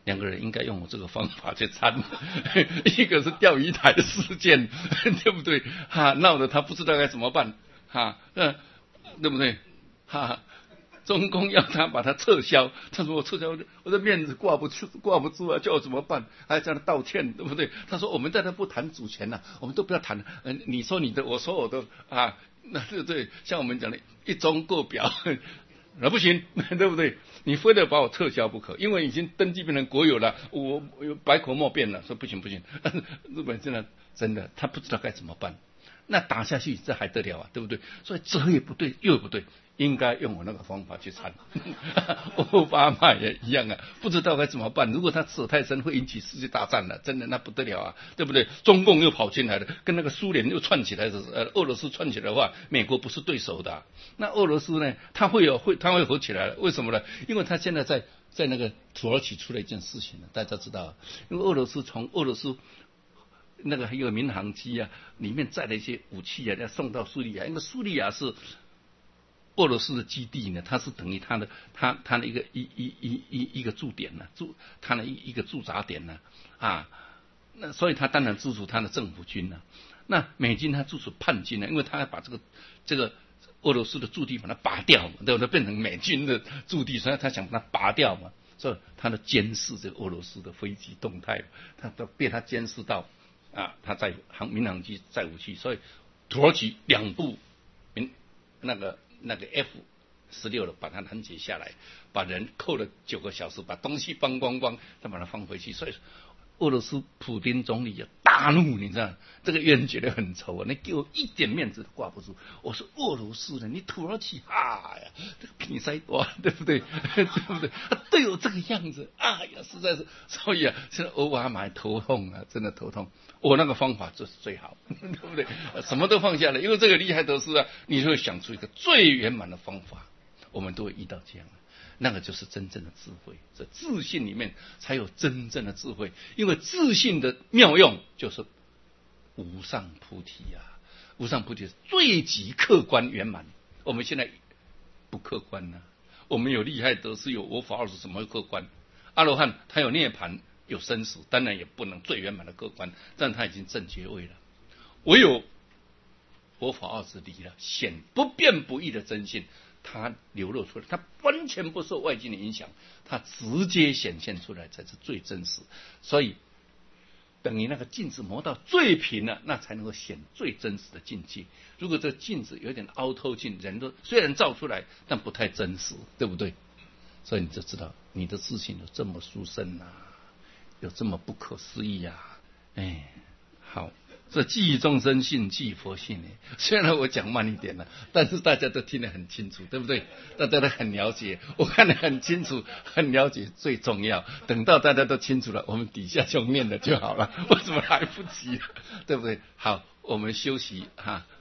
两个人应该用我这个方法去参，一个是钓鱼台的事件，对不对？哈，闹得他不知道该怎么办，哈，呃，对不对？哈，中共要他把他撤销，他说我撤销，我的面子挂不住，挂不住啊，叫我怎么办？还叫他道歉，对不对？他说我们在这不谈主权了、啊，我们都不要谈了，嗯、呃，你说你的，我说我的啊，那对不对？像我们讲的一中各表。那不行，对不对？你非得把我撤销不可，因为已经登记变成国有了，我百口莫辩了，说不行不行。日本真的真的，他不知道该怎么办。那打下去这还得了啊，对不对？所以这也不对，又不对，应该用我那个方法去参。奥巴马也一样啊，不知道该怎么办。如果他扯太深，会引起世界大战了，真的那不得了啊，对不对？中共又跑进来了，跟那个苏联又串起来的，呃，俄罗斯串起来的话，美国不是对手的、啊。那俄罗斯呢，他会有会，他会合起来了，为什么呢？因为他现在在在那个土耳其出了一件事情了，大家知道，因为俄罗斯从俄罗斯。那个还有民航机啊，里面载了一些武器啊，要送到苏利亚，因为苏利亚是俄罗斯的基地呢，它是等于它的它它的一个一一一一一个驻点呢，驻它的一一个驻扎点呢啊，那所以他当然支持他的政府军呢、啊。那美军他支持叛军呢，因为他要把这个这个俄罗斯的驻地把它拔掉嘛，对不对？变成美军的驻地，所以他想把它拔掉嘛，所以他的监视这个俄罗斯的飞机动态，他都被他监视到。啊，他在航民航机载武器，所以土耳其两部民那个那个 F 十六的把它拦截下来，把人扣了九个小时，把东西搬光光，再把它放回去。所以俄罗斯普丁总理也大怒，你知道这个冤觉得很丑啊！你给我一点面子都挂不住，我是俄罗斯的，你土耳其啊呀，这个比赛多，对不对？对不对？他对我这个样子，哎呀，实在是，所以啊，现在奥巴马头痛啊，真的头痛。我那个方法就是最好，对不对？什么都放下了，因为这个厉害得是啊，你会想出一个最圆满的方法，我们都会遇到这样。那个就是真正的智慧，在自信里面才有真正的智慧。因为自信的妙用就是无上菩提啊，无上菩提是最极客观圆满。我们现在不客观呢、啊，我们有利害得失，有我法二十，怎么会客观？阿罗汉他有涅槃，有生死，当然也不能最圆满的客观，但他已经证觉位了。唯有我法二十离了，显不变不异的真性。它流露出来，它完全不受外境的影响，它直接显现出来才是最真实。所以，等于那个镜子磨到最平了，那才能够显最真实的境界。如果这镜子有点凹透镜，人都虽然照出来，但不太真实，对不对？所以你就知道你的自信有这么殊胜啊，有这么不可思议啊！哎，好。这即众生信，即佛性。虽然我讲慢一点了，但是大家都听得很清楚，对不对？大家都很了解，我看得很清楚，很了解最重要。等到大家都清楚了，我们底下就念了就好了，为什么来不及了？对不对？好，我们休息哈。